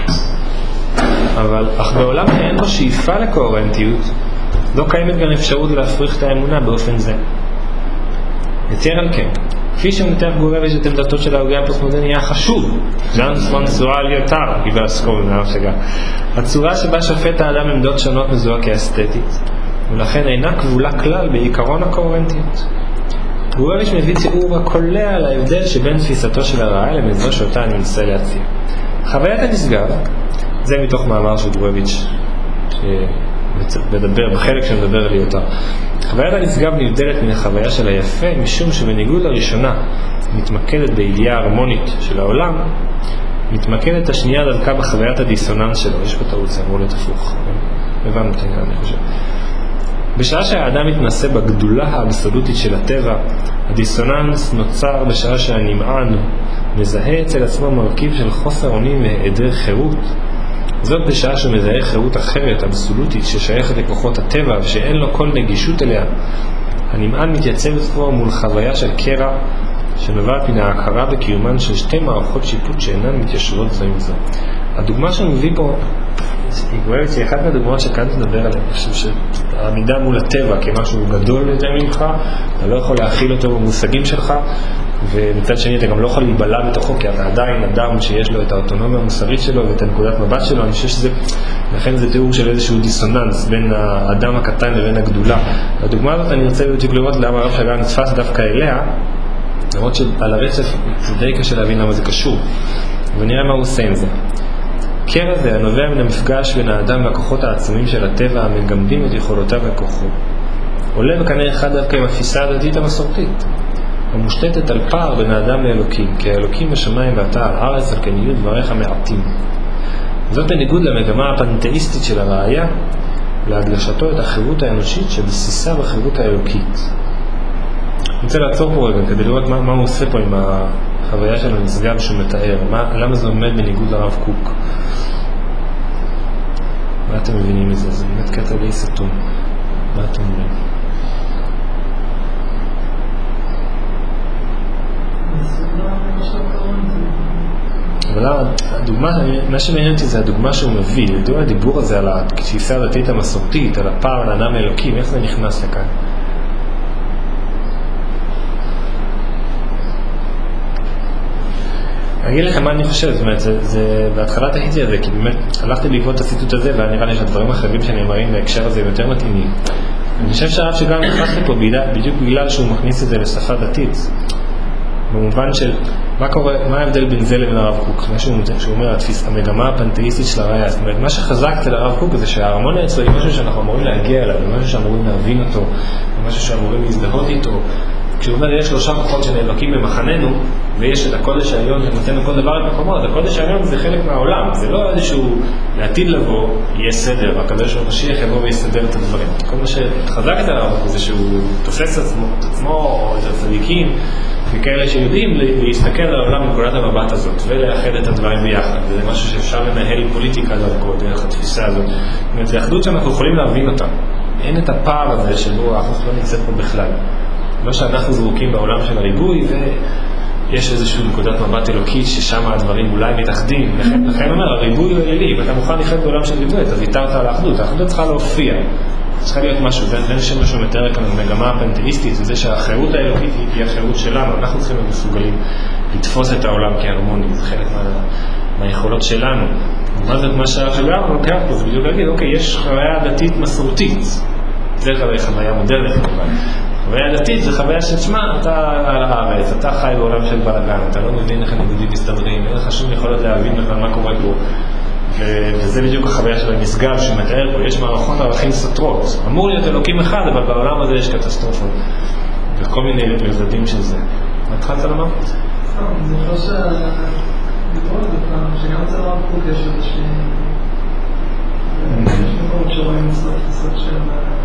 אבל אך בעולם שאין בו שאיפה לקוהרנטיות, לא קיימת גם אפשרות להפריך את האמונה באופן זה. יצר על כן, כפי שמנתח גורביץ' את עמדתו של ההוגה הפוסט-מודרני היה חשוב, ז'אן סונסואל יותר, גיבה סקוב מהרב שגר. הצורה שבה שופט האדם עמדות שונות מזוהה כאסתטית, ולכן אינה כבולה כלל בעיקרון הקוהרנטיות. גורביץ' מביא תיאור הקולע על ההבדל שבין תפיסתו של הרעי לבין זו שאותה אני מנסה להציע. חוויית הנשגב, זה מתוך מאמר של גורביץ' שמדבר, בחלק שמדבר לי אותה. חוויית הנשגב נבדלת מן החוויה של היפה, משום שבניגוד לראשונה מתמקדת בידיעה הרמונית של העולם, מתמקדת השנייה דווקא בחוויית הדיסוננס שלו. יש פה טעות, זה אמור להיות הפוך. הבנו את העניין, אני חושב. בשעה שהאדם מתנסה בגדולה האבסולוטית של הטבע, הדיסוננס נוצר בשעה שהנמען מזהה אצל עצמו מרכיב של חוסר אונים והיעדר חירות. זאת בשעה שמזהה חירות אחרת, אבסולוטית, ששייכת לכוחות הטבע ושאין לו כל נגישות אליה. הנמען מתייצב אצלו מול חוויה של קרע שנובעת מן ההכרה בקיומן של שתי מערכות שיפוט שאינן מתיישבות זו עם זו. הדוגמה שאני מביא פה היא אחת מהדוגמאות שכאן תדבר עליהן. אני חושב שהעמידה מול הטבע כמשהו גדול יותר ממך, אתה לא יכול להכיל אותו במושגים שלך, ומצד שני אתה גם לא יכול להיבלע בתוכו, כי אתה עדיין אדם שיש לו את האוטונומיה המוסרית שלו ואת הנקודת מבט שלו. אני חושב שזה, לכן זה תיאור של איזשהו דיסוננס בין האדם הקטן לבין הגדולה. הדוגמה הזאת אני רוצה בדיוק לראות למה הרב שגר נתפס דווקא אליה, למרות שעל הרצף זה די קשה להבין למה זה קשור, ונראה מה הוא עושה עם זה. הקר הזה הנובע מן המפגש בין האדם והכוחות העצומים של הטבע המגמדים את יכולותיו וכוחו. עולה בקנה אחד דווקא עם התפיסה הדתית המסורתית, המושתתת על פער בין האדם לאלוקים, כי האלוקים בשמיים ואתה על הארץ על כניות דבריך מעטים. זאת בניגוד למגמה הפנתאיסטית של הראיה, להדגשתו את החירות האנושית שבסיסה בחירות האלוקית. אני רוצה לעצור פה רגע כדי לראות מה, מה הוא עושה פה עם החוויה של הנשגב שהוא מתאר, מה, למה זה עומד בניגוד לרב קוק. מה אתם מבינים מזה? זה באמת קטע די סתום. מה אתם אומרים? אבל הדוגמה, מה שמעניין אותי זה הדוגמה שהוא מביא, לדוע הדיבור הזה על התפיסה הדתית המסורתית, על הפער על האדם האלוקים, איך זה נכנס לכאן? אני אגיד לכם מה אני חושב, זאת אומרת, זה, זה, בהתחלה תהיתי על זה, כי באמת הלכתי בעקבות הציטוט הזה, והיה נראה לי שהדברים האחרים שנאמרים בהקשר הזה יותר מתאימים. אני חושב שהרב שגם נכנס לפה בדיוק בגלל שהוא מכניס את זה לשפה דתית. במובן של מה קורה, מה ההבדל בין זה לבין הרב קוק? מה שהוא אומר, התפיס, המגמה הפנתאיסטית של הראיה. זאת אומרת, מה שחזק אצל הרב קוק זה שההרמוניה אצלו היא משהו שאנחנו אמורים להגיע אליו, משהו שאמורים להבין אותו, משהו שאמורים להזדהות איתו. כשהוא אומר, יש שלושה כוחות שנאבקים במחננו, ויש את הקודש העליון שנותן לכל דבר את מקומות. הקודש העליון זה חלק מהעולם, זה לא איזשהו לעתיד לבוא, יהיה סדר, הקדוש המשיח יבוא ויסדר את הדברים. כל מה שחזק את הרב קוק זה שהוא תופס את עצמו, או את הצדיקים, וכאלה שיודעים להסתכל על העולם מנקודת המבט הזאת, ולאחד את הדברים ביחד. וזה משהו שאפשר לנהל פוליטיקה דרכו, דרך התפיסה הזאת. זאת אומרת, זה אחדות שאנחנו יכולים להבין אותה. אין את הפער הזה שבו אנחנו לא נמצאת פה בכלל. לא שאנחנו זרוקים בעולם של הריבוי, ויש איזושהי נקודת מבט אלוקית ששם הדברים אולי מתאחדים. לכן, לכן אומר, הריבוי הוא אלילי, ואתה מוכן לחיות בעולם של ריבוי, אתה ויתרת על האחדות. האחדות צריכה להופיע. צריכה להיות משהו, בין שמשהו מתאר כאן במגמה הפנתאיסטית, וזה שהחירות האלוקית היא החירות שלנו. אנחנו צריכים להיות מסוגלים לתפוס את העולם כהרמוני, זה חלק מה, מהיכולות שלנו. מה זה מה שהרב שגם לוקח פה, זה בדיוק להגיד, אוקיי, יש חוויה דתית מסורתית. זה חוויה מודרנית כמובן. חוויה דתית זה חוויה של שמה, אתה על הארץ, אתה חי בעולם של בלגן, אתה לא מבין איך הניגודים מסתדרים, אין לך שום יכולת להבין בכלל מה קורה פה. וזה בדיוק החוויה של המשגב שמתאר פה, יש מערכות ערכים סותרות. אמור להיות אלוקים אחד, אבל בעולם הזה יש קטסטרופות. וכל מיני רבדים של זה. מה התחלת לומר? אני חושב שדיברו על זה פעם, שגם אצל הרב קוק יש איזושהי... יש מקומות שרואים סוג של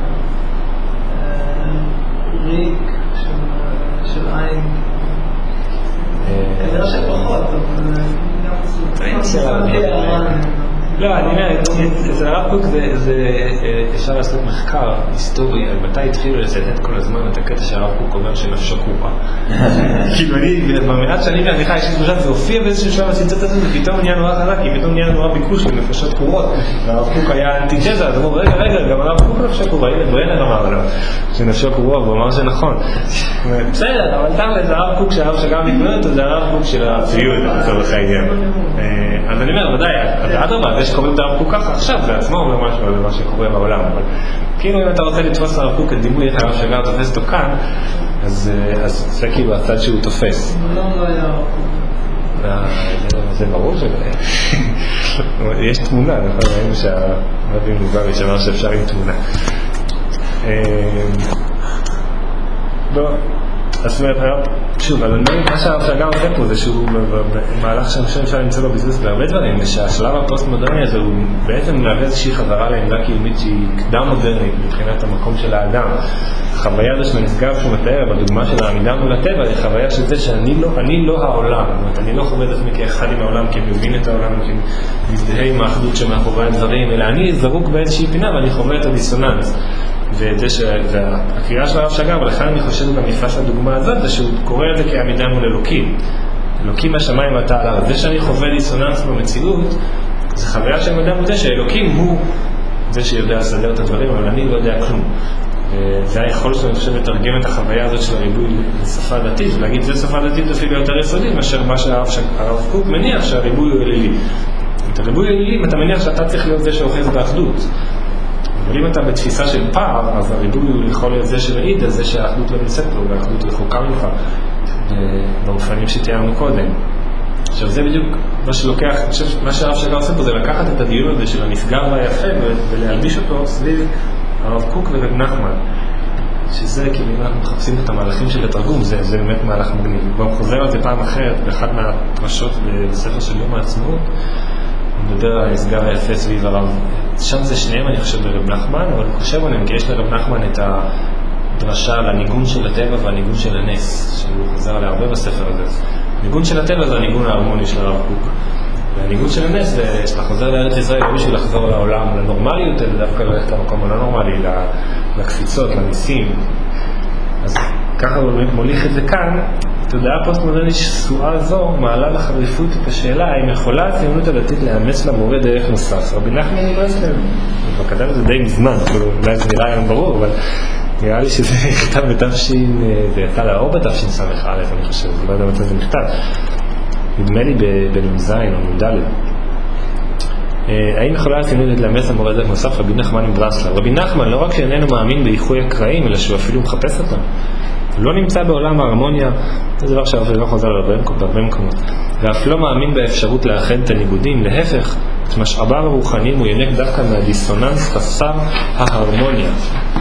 ריק, של עין. כנראה שפחות, אבל גם סוג. לא, אני אומר, אצל הרב קוק זה אפשר לעשות מחקר היסטורי על מתי התחילו לצטט כל הזמן את הקטע שהרב קוק אומר שנפשו קרועה. כאילו אני, במעט שאני כאן, אני יש לי תחושה, זה הופיע באיזשהו שלב הציטוט הזה, ופתאום נהיה נורא חזק, כי פתאום נהיה נורא ביקוש לנפשות קרועות. והרב קוק היה אנטיתזה, אז אמרו, רגע, רגע, גם הרב קוק נפשו קרועה, הנה ברנר אמר עליו, שנפשו קרועה, והוא אמר שנכון. בסדר, אבל תכל'ס, זה הרב קוק שהרב שגם מתמודד אותו, זה הרב קוק של הציוד, לצורך העניין. אז אני אומר, ודאי, אדרבה, זה שקוראים את הרב קוק ככה, עכשיו זה עצמו אומר משהו על מה שקורה בעולם, אבל כאילו אם אתה רוצה לתפוס את הרב קוק, את דימוי איך הרב שגר תופס אותו כאן, אז זה כאילו הצד שהוא תופס. לא, לא היה הרב קוק. זה ברור שלא. יש תמונה, נכון? ראינו שהרבי מוברי שאמר שאפשר עם תמונה. לא, אז אומרת, שוב, אבל מה שהרב שגר עושה פה זה שהוא במהלך שאני חושב שאפשר למצוא לו ביזנס בהרבה דברים, ושהשלב הפוסט-מודרני הזה הוא בעצם מהווה איזושהי חזרה לעמדה קיומית שהיא קדם מודרנית מבחינת המקום של האדם. החוויה הזו של הנשגב שהוא מתאר בדוגמה של העמידה מול הטבע היא חוויה של זה שאני לא, אני לא העולם, זאת אומרת, אני לא חווה את עצמי כאחד עם העולם, כי אני מבין את העולם, כי אני מזדהה עם האחדות שמאחורי הדברים, אלא אני זרוק באיזושהי פינה ואני חווה את הדיסוננס. והקריאה של הרב שגר, ולכן אני חושב גם נפלא של הדוגמה הזאת, זה שהוא קורא את זה כעמידה מול אלוקים. אלוקים מהשמיים ואתה על הארץ. זה שאני חווה דיסוננס במציאות, זה חוויה של עמידה מול זה שאלוקים הוא זה שיודע לסדר את הדברים, אבל אני לא יודע כלום. זה היכול שאני חושב לתרגם את החוויה הזאת של הריבוי לשפה דתית, ולהגיד זה שפה דתית אפילו יותר יסודית, מאשר מה שהרב קוק מניח שהריבוי הוא אלילי. את הריבוי אלילי, אתה מניח שאתה צריך להיות זה שאוחז באחדות. אבל אם אתה בתפיסה של פער, אז הריבוי הוא יכול להיות זה שמעיד על זה שהאחדות לא נמצאת פה, והאחדות רחוקה ממך באופנים שתיארנו קודם. עכשיו זה בדיוק מה שלוקח, אני חושב, מה שהרב שג"ר עושה פה זה לקחת את הדיון הזה של הנשגב והיפה ולהלביש אותו סביב הרב קוק ורב נחמן, שזה כאילו אם אנחנו מחפשים את המהלכים של התרגום, זה, זה באמת מהלך מגניב. הוא חוזר על זה פעם אחרת באחד מהפרשות בספר של יום העצמאות, הוא מדבר על הנשגב היפה סביב הרב, שם זה שניהם אני חושב ברב נחמן, אבל הוא חושב עליהם כי יש לרב נחמן את הדרשה על הניגון של הטבע והניגון של הנס, שהוא חוזר עליה הרבה בספר הזה. הניגון של הטבע זה הניגון ההרמוני של הרב קוק, והניגון של הנס זה שאתה חוזר לארץ ישראל לא בשביל לחזור לעולם, לנורמליות, אלא דווקא ללכת למקום הלא נורמלי, לקפיצות, לניסים. אז ככה הוא מוליך את זה כאן. תודעה פוסט-מודרנית שסועה זו מעלה בחריפות את השאלה האם יכולה הציונות הדתית לאמץ למורה דרך נוסף. רבי נחמן לא אצלם, וכתב זה די מזמן, אולי זה נראה היום ברור, אבל נראה לי שזה נכתב בתפשין, זה יצא לאור בתפשין סמך א', אני חושב, לא יודע מתי זה נכתב. נדמה לי בנ"ז או נ"ד. האם יכולה הציונות לאמץ למורה דרך נוסף? רבי נחמן מברסלב. רבי נחמן לא רק שאיננו מאמין באיחוי הקרעים, אלא שהוא אפילו מחפש אותם. הוא לא נמצא בעולם ההרמוניה, זה דבר שהרב לא חוזר בהרבה מקומות, ואף לא מאמין באפשרות לאחד את הניגודים, להפך, את משאביו הרוחניים הוא ינק דווקא מהדיסוננס חסר ההרמוניה.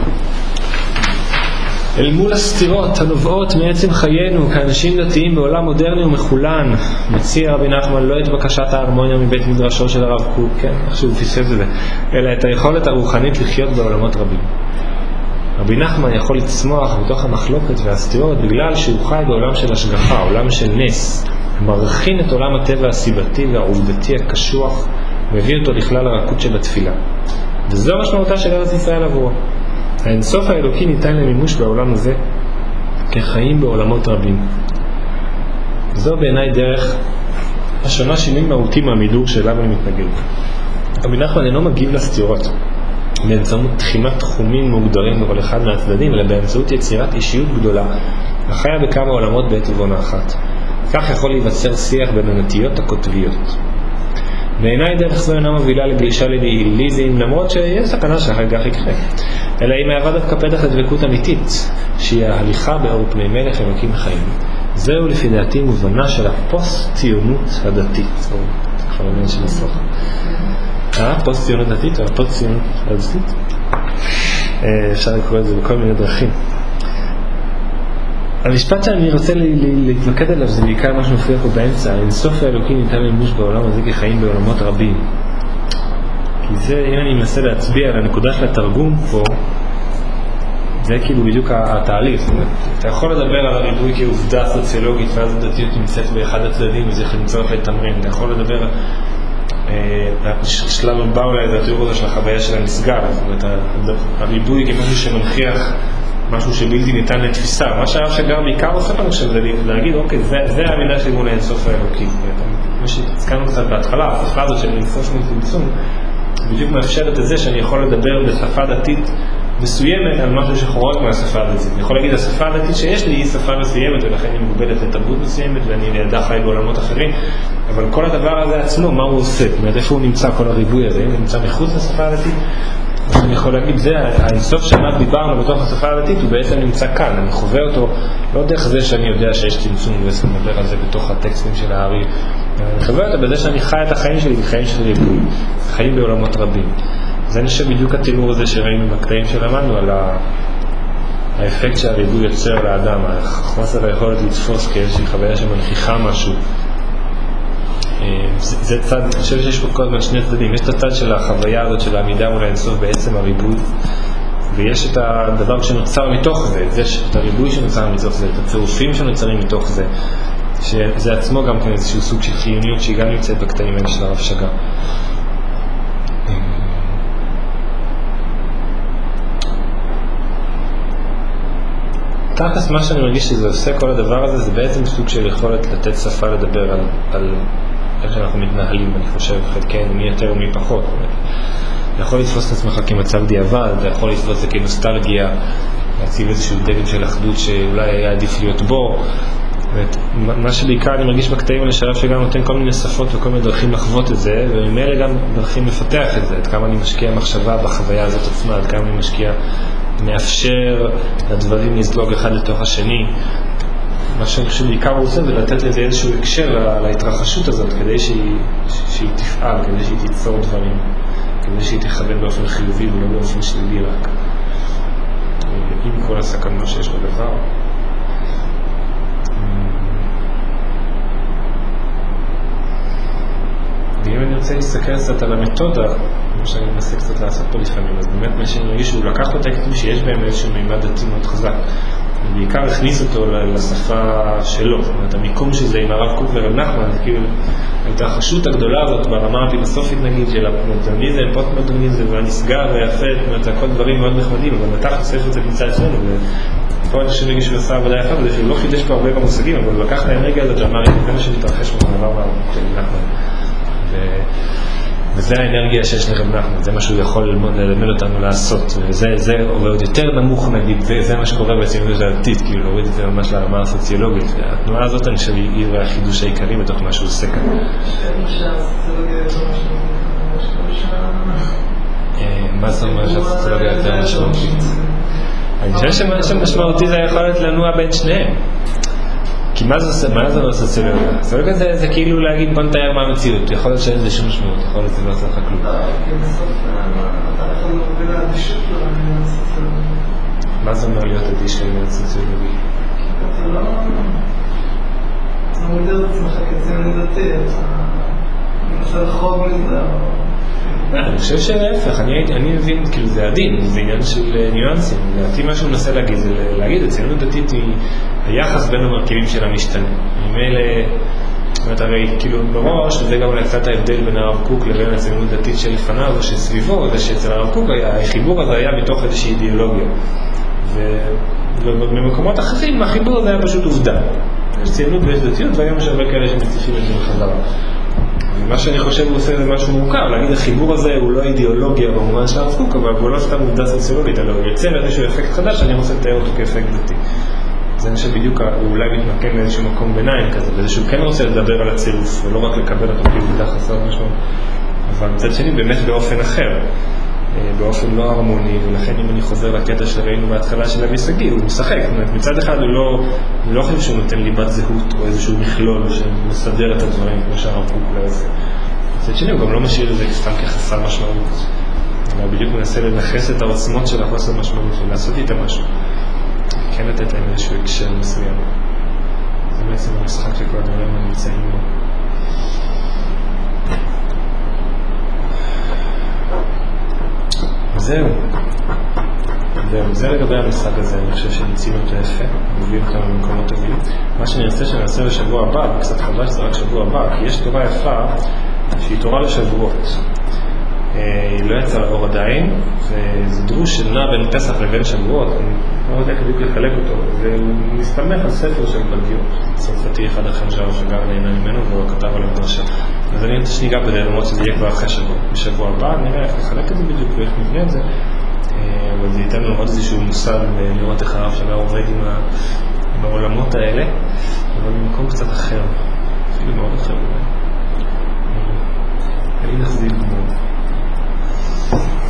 אל מול הסתירות הנובעות מעצם חיינו כאנשים דתיים בעולם מודרני ומחולן, מציע רבי נחמן לא את בקשת ההרמוניה מבית מדרשו של הרב קוק, כן, איך שהוא תפסס את זה, אלא את היכולת הרוחנית לחיות בעולמות רבים. רבי נחמן יכול לצמוח בתוך המחלוקת והסתירות בגלל שהוא חי בעולם של השגחה, עולם של נס, מרחין את עולם הטבע הסיבתי והעובדתי הקשוח, מביא אותו לכלל הרכות שבתפילה. וזו משמעותה של ארץ ישראל עבורו. האינסוף האלוקי ניתן למימוש בעולם הזה כחיים בעולמות רבים. זו בעיניי דרך השונה שינוי מהותי מהמידור שאליו אני מתנגד. רבי נחמן אינו מגיב לסתירות באמצעות תחימת תחומים מוגדרים בכל אחד מהצדדים, אלא באמצעות יצירת אישיות גדולה החיה בכמה עולמות בעת ובעונה אחת. כך יכול להיווצר שיח בין הנטיות הכותביות. בעיניי דרך זו אינה מובילה לגלישה לניהיליזם, למרות שיש סכנה שאחר כך יקרה, אלא היא מהווה דווקא פתח לדבקות אמיתית, שהיא ההליכה באור פני מלך אלוקים חיים. זהו לפי דעתי מובנה של הפוסט-ציונות הדתית. יכול להבין של הסוף. אה? פוסט-ציונות דתית או הפוסט-ציונות הדתית? אפשר לקרוא את זה בכל מיני דרכים. המשפט שאני רוצה להתמקד עליו זה בעיקר מה שמופיע פה באמצע. אינסוף האלוקי ניתן למימוש בעולם הזה כחיים בעולמות רבים. כי זה, אם אני מנסה להצביע על הנקודה של התרגום פה, זה כאילו בדיוק התהליך. אתה יכול לדבר על הריבוי כעובדה סוציולוגית, ואז הדתיות נמצאת באחד הצדדים וזה נמצא לתמרן. אתה יכול לדבר, שלב הבא אולי זה התיאור הזה של החוויה של הנשגב, זאת אומרת, הריבוי כמשהו שמנחיח משהו שבלתי ניתן לתפיסה. מה שהרב שג"ר בעיקר עושה לנו עכשיו זה להגיד, אוקיי, זה, זה המילה של מול האינסוף האלוקי. מה שהזכרנו קצת בהתחלה, השפה הזאת של אינסוף מצמצום, בדיוק מאפשרת את זה שאני יכול לדבר בשפה דתית מסוימת על משהו שחורג מהשפה הדתית. אני יכול להגיד, השפה הדתית שיש לי היא שפה מסוימת, ולכן היא מוגבלת לתרבות מסוימת, ואני לידה חי בעולמות אחרים. אבל כל הדבר הזה עצמו, מה הוא עושה? זאת אומרת, איפה הוא נמצא כל הריבוי הזה? הוא נמצא מחוץ לשפה הדתית? אז אני יכול להגיד, זה האינסוף שעליו דיברנו בתוך השפה הדתית, הוא בעצם נמצא כאן. אני חווה אותו לא דרך זה שאני יודע שיש צמצום, ואני מדבר על זה בתוך הטקסטים של הארי. אני חווה אותו בזה שאני חי את החיים שלי, חיים של ריבוי, חיים בעולמות רבים. זה נשאר בדיוק התיאור הזה שראינו בקטעים שלמדנו על האפקט שהריבוי יוצר לאדם, החוסר היכולת לתפוס כאיזושהי חוויה שמנכיחה משהו. זה צד, אני חושב שיש פה כל הזמן שני צדדים. יש את הצד של החוויה הזאת של העמידה מול האינסוף בעצם הריבוי, ויש את הדבר שנוצר מתוך זה, את הריבוי שנוצר מתוך זה, את הצירופים שנוצרים מתוך זה, שזה עצמו גם כן איזשהו סוג של חיוניות שהיא גם נמצאת בקטעים האלה של הרב שג"ר. תכלס מה שאני מרגיש שזה עושה כל הדבר הזה, זה בעצם סוג של יכולת לתת שפה לדבר על, על איך שאנחנו מתנהלים, אני חושב, חלקנו, מי יותר ומי פחות. אתה יכול לתפוס את עצמך כמצב דיעבד, אתה יכול לתפוס את זה כנוסטלגיה, להציב איזשהו דגל של אחדות שאולי היה עדיף להיות בו. מה שבעיקר אני מרגיש בקטעים האלה שהרב שגם נותן כל מיני שפות וכל מיני דרכים לחוות את זה, וממילא גם דרכים לפתח את זה, עד כמה אני משקיע מחשבה בחוויה הזאת עצמה, עד כמה אני משקיע מאפשר לדברים לזלוג אחד לתוך השני. מה שאני חושב בעיקר הוא עושה זה לתת לזה איזשהו הקשר להתרחשות הזאת כדי שהיא, שהיא תפעל, כדי שהיא תיצור דברים, כדי שהיא תכוון באופן חיובי ולא באופן שלילי רק, עם כל הסכנות שיש בדבר. ואם אני רוצה להסתכל קצת על המתודה, כמו שאני מנסה קצת לעשות פה לפעמים, אז באמת מה שאני מרגיש שהוא לקח את הטקסטים שיש בהם איזשהו מימד דתי מאוד חזק. ובעיקר הכניס אותו לשפה שלו. זאת אומרת, המיקום שזה עם הרב קוק ורב נחמן, זה כאילו ההתרחשות הגדולה הזאת ברמה הפילוסופית נגיד, של הפוסט-מודרניזם, פוסט-מודרניזם, והנסגר והיפה, זאת אומרת, זה הכל דברים מאוד נחמדים, אבל בתכלס ספר את זה נמצא אצלנו, ופה אני חושב להגיד שהוא עשה עבודה יפה, וזה שהוא לא חידש פה הרבה במושגים, אבל הוא לקח את האנרגיה הזאת ואמר, זה מה שמתרחש מהדבר ברב נחמן. וזה האנרגיה שיש לרב נחמן, זה מה שהוא יכול ללמוד, ללמד אותנו לעשות, וזה זה עוד יותר נמוך נגיד, זה, זה מה שקורה בציונות הדתית, כאילו להוריד את זה ממש לרמה הסוציולוגית, והתנועה הזאת אני חושב היא החידוש העיקרי בתוך מה שהוא עושה כאן. מה זה אומר שהסוציולוגיה יותר משמעותית? אני חושב שמה שמשמעותי זה היכולת לנוע בין שניהם. כי מה זה אומר סוציולוגיה? סוציולוגיה זה, זה כאילו להגיד בוא נתאר מה המציאות, יכול להיות שאין זה שום משמעות, יכול להיות שזה לא עושה לך כלום. כי בסוף אתה יכול להוביל לאדישות לעניין הסוציולוגיה. מה זה אומר להיות אדיש לעניין הסוציולוגיה? כי אתה לא... אתה מודד את עצמך כציוני דתי, אתה מנסה לחרוג לזה או... אני חושב שלהפך, אני מבין, כאילו זה עדין, זה עניין של ניואנסים. לדעתי מה שהוא מנסה להגיד זה להגיד, הציונות דתית היא היחס בין המרכיבים שלה משתנה. עם אלה, זאת אומרת, הרי כאילו בראש, וזה גם קצת ההבדל בין הרב קוק לבין הציונות דתית שלפניו או שסביבו, זה שאצל הרב קוק החיבור הזה היה מתוך איזושהי אידיאולוגיה. ובמקומות אחרים החיבור הזה היה פשוט עובדה. יש ציונות ויש דתיות, והיום יש הרבה כאלה שמציפים את זה בחזרה. מה שאני חושב הוא עושה זה משהו מורכב, להגיד החיבור הזה הוא לא אידיאולוגיה במובן של הרב קוק, אבל הוא לא סתם עובדה סוציולוגית, אלא הוא יוצא איזשהו אפקט חדש שאני רוצה לתאר אותו כאפקט דתי. אז אני חושב בדיוק הוא אולי מתמקם לאיזשהו מקום ביניים כזה, וזה שהוא כן רוצה לדבר על הצירוף, ולא רק לקבל אותו כעובדה חסרת משמעות, אבל מצד שני באמת באופן אחר, באופן לא הרמוני, ולכן אם אני חוזר לקטע שראינו בהתחלה של המושגי, הוא משחק. מצד אחד הוא לא, הוא לא חושב שהוא נותן ליבת זהות או איזשהו מכלול שמסדר את הדברים כמו שהרב קוק לא עושה. מצד שני הוא גם לא משאיר את זה סתם כחסר משמעות. הוא בדיוק מנסה לנחס את העוצמות של החוסר משמעות ולעשות איתה משהו. כן לתת להם איזשהו הקשר מסוים. זה בעצם המשחק שכל הדברים הנמצאים בו. זהו. זהו, זה לגבי המשחק הזה, אני חושב שניצים אותו יפה, מובילים אותנו במקומות טובים. מה שאני רוצה שנעשה בשבוע הבא, וקצת חבל שזה רק שבוע הבא, כי יש תורה יפה שהיא תורה לשבועות. היא לא יצאה לאור עדיין, וזה דרוש שנע בין פסח לבין שבועות, אני לא יודע איך בדיוק לחלק אותו, והוא מסתמך על ספר של בלגיות, צרפתי אחד החנג'ר שגר נהנה ממנו והוא כתב עליו דרשה. אז אני רוצה שניגע בזה, למרות שזה יהיה כבר אחרי שבוע. בשבוע הבא נראה איך לחלק את זה בדיוק ואיך נבנה את זה, אבל זה ייתן לנו עוד איזשהו מושג לראות איך הרב שלה עובד עם, ה... עם העולמות האלה, אבל במקום קצת אחר, אפילו מאוד אחר. והנה חזיב.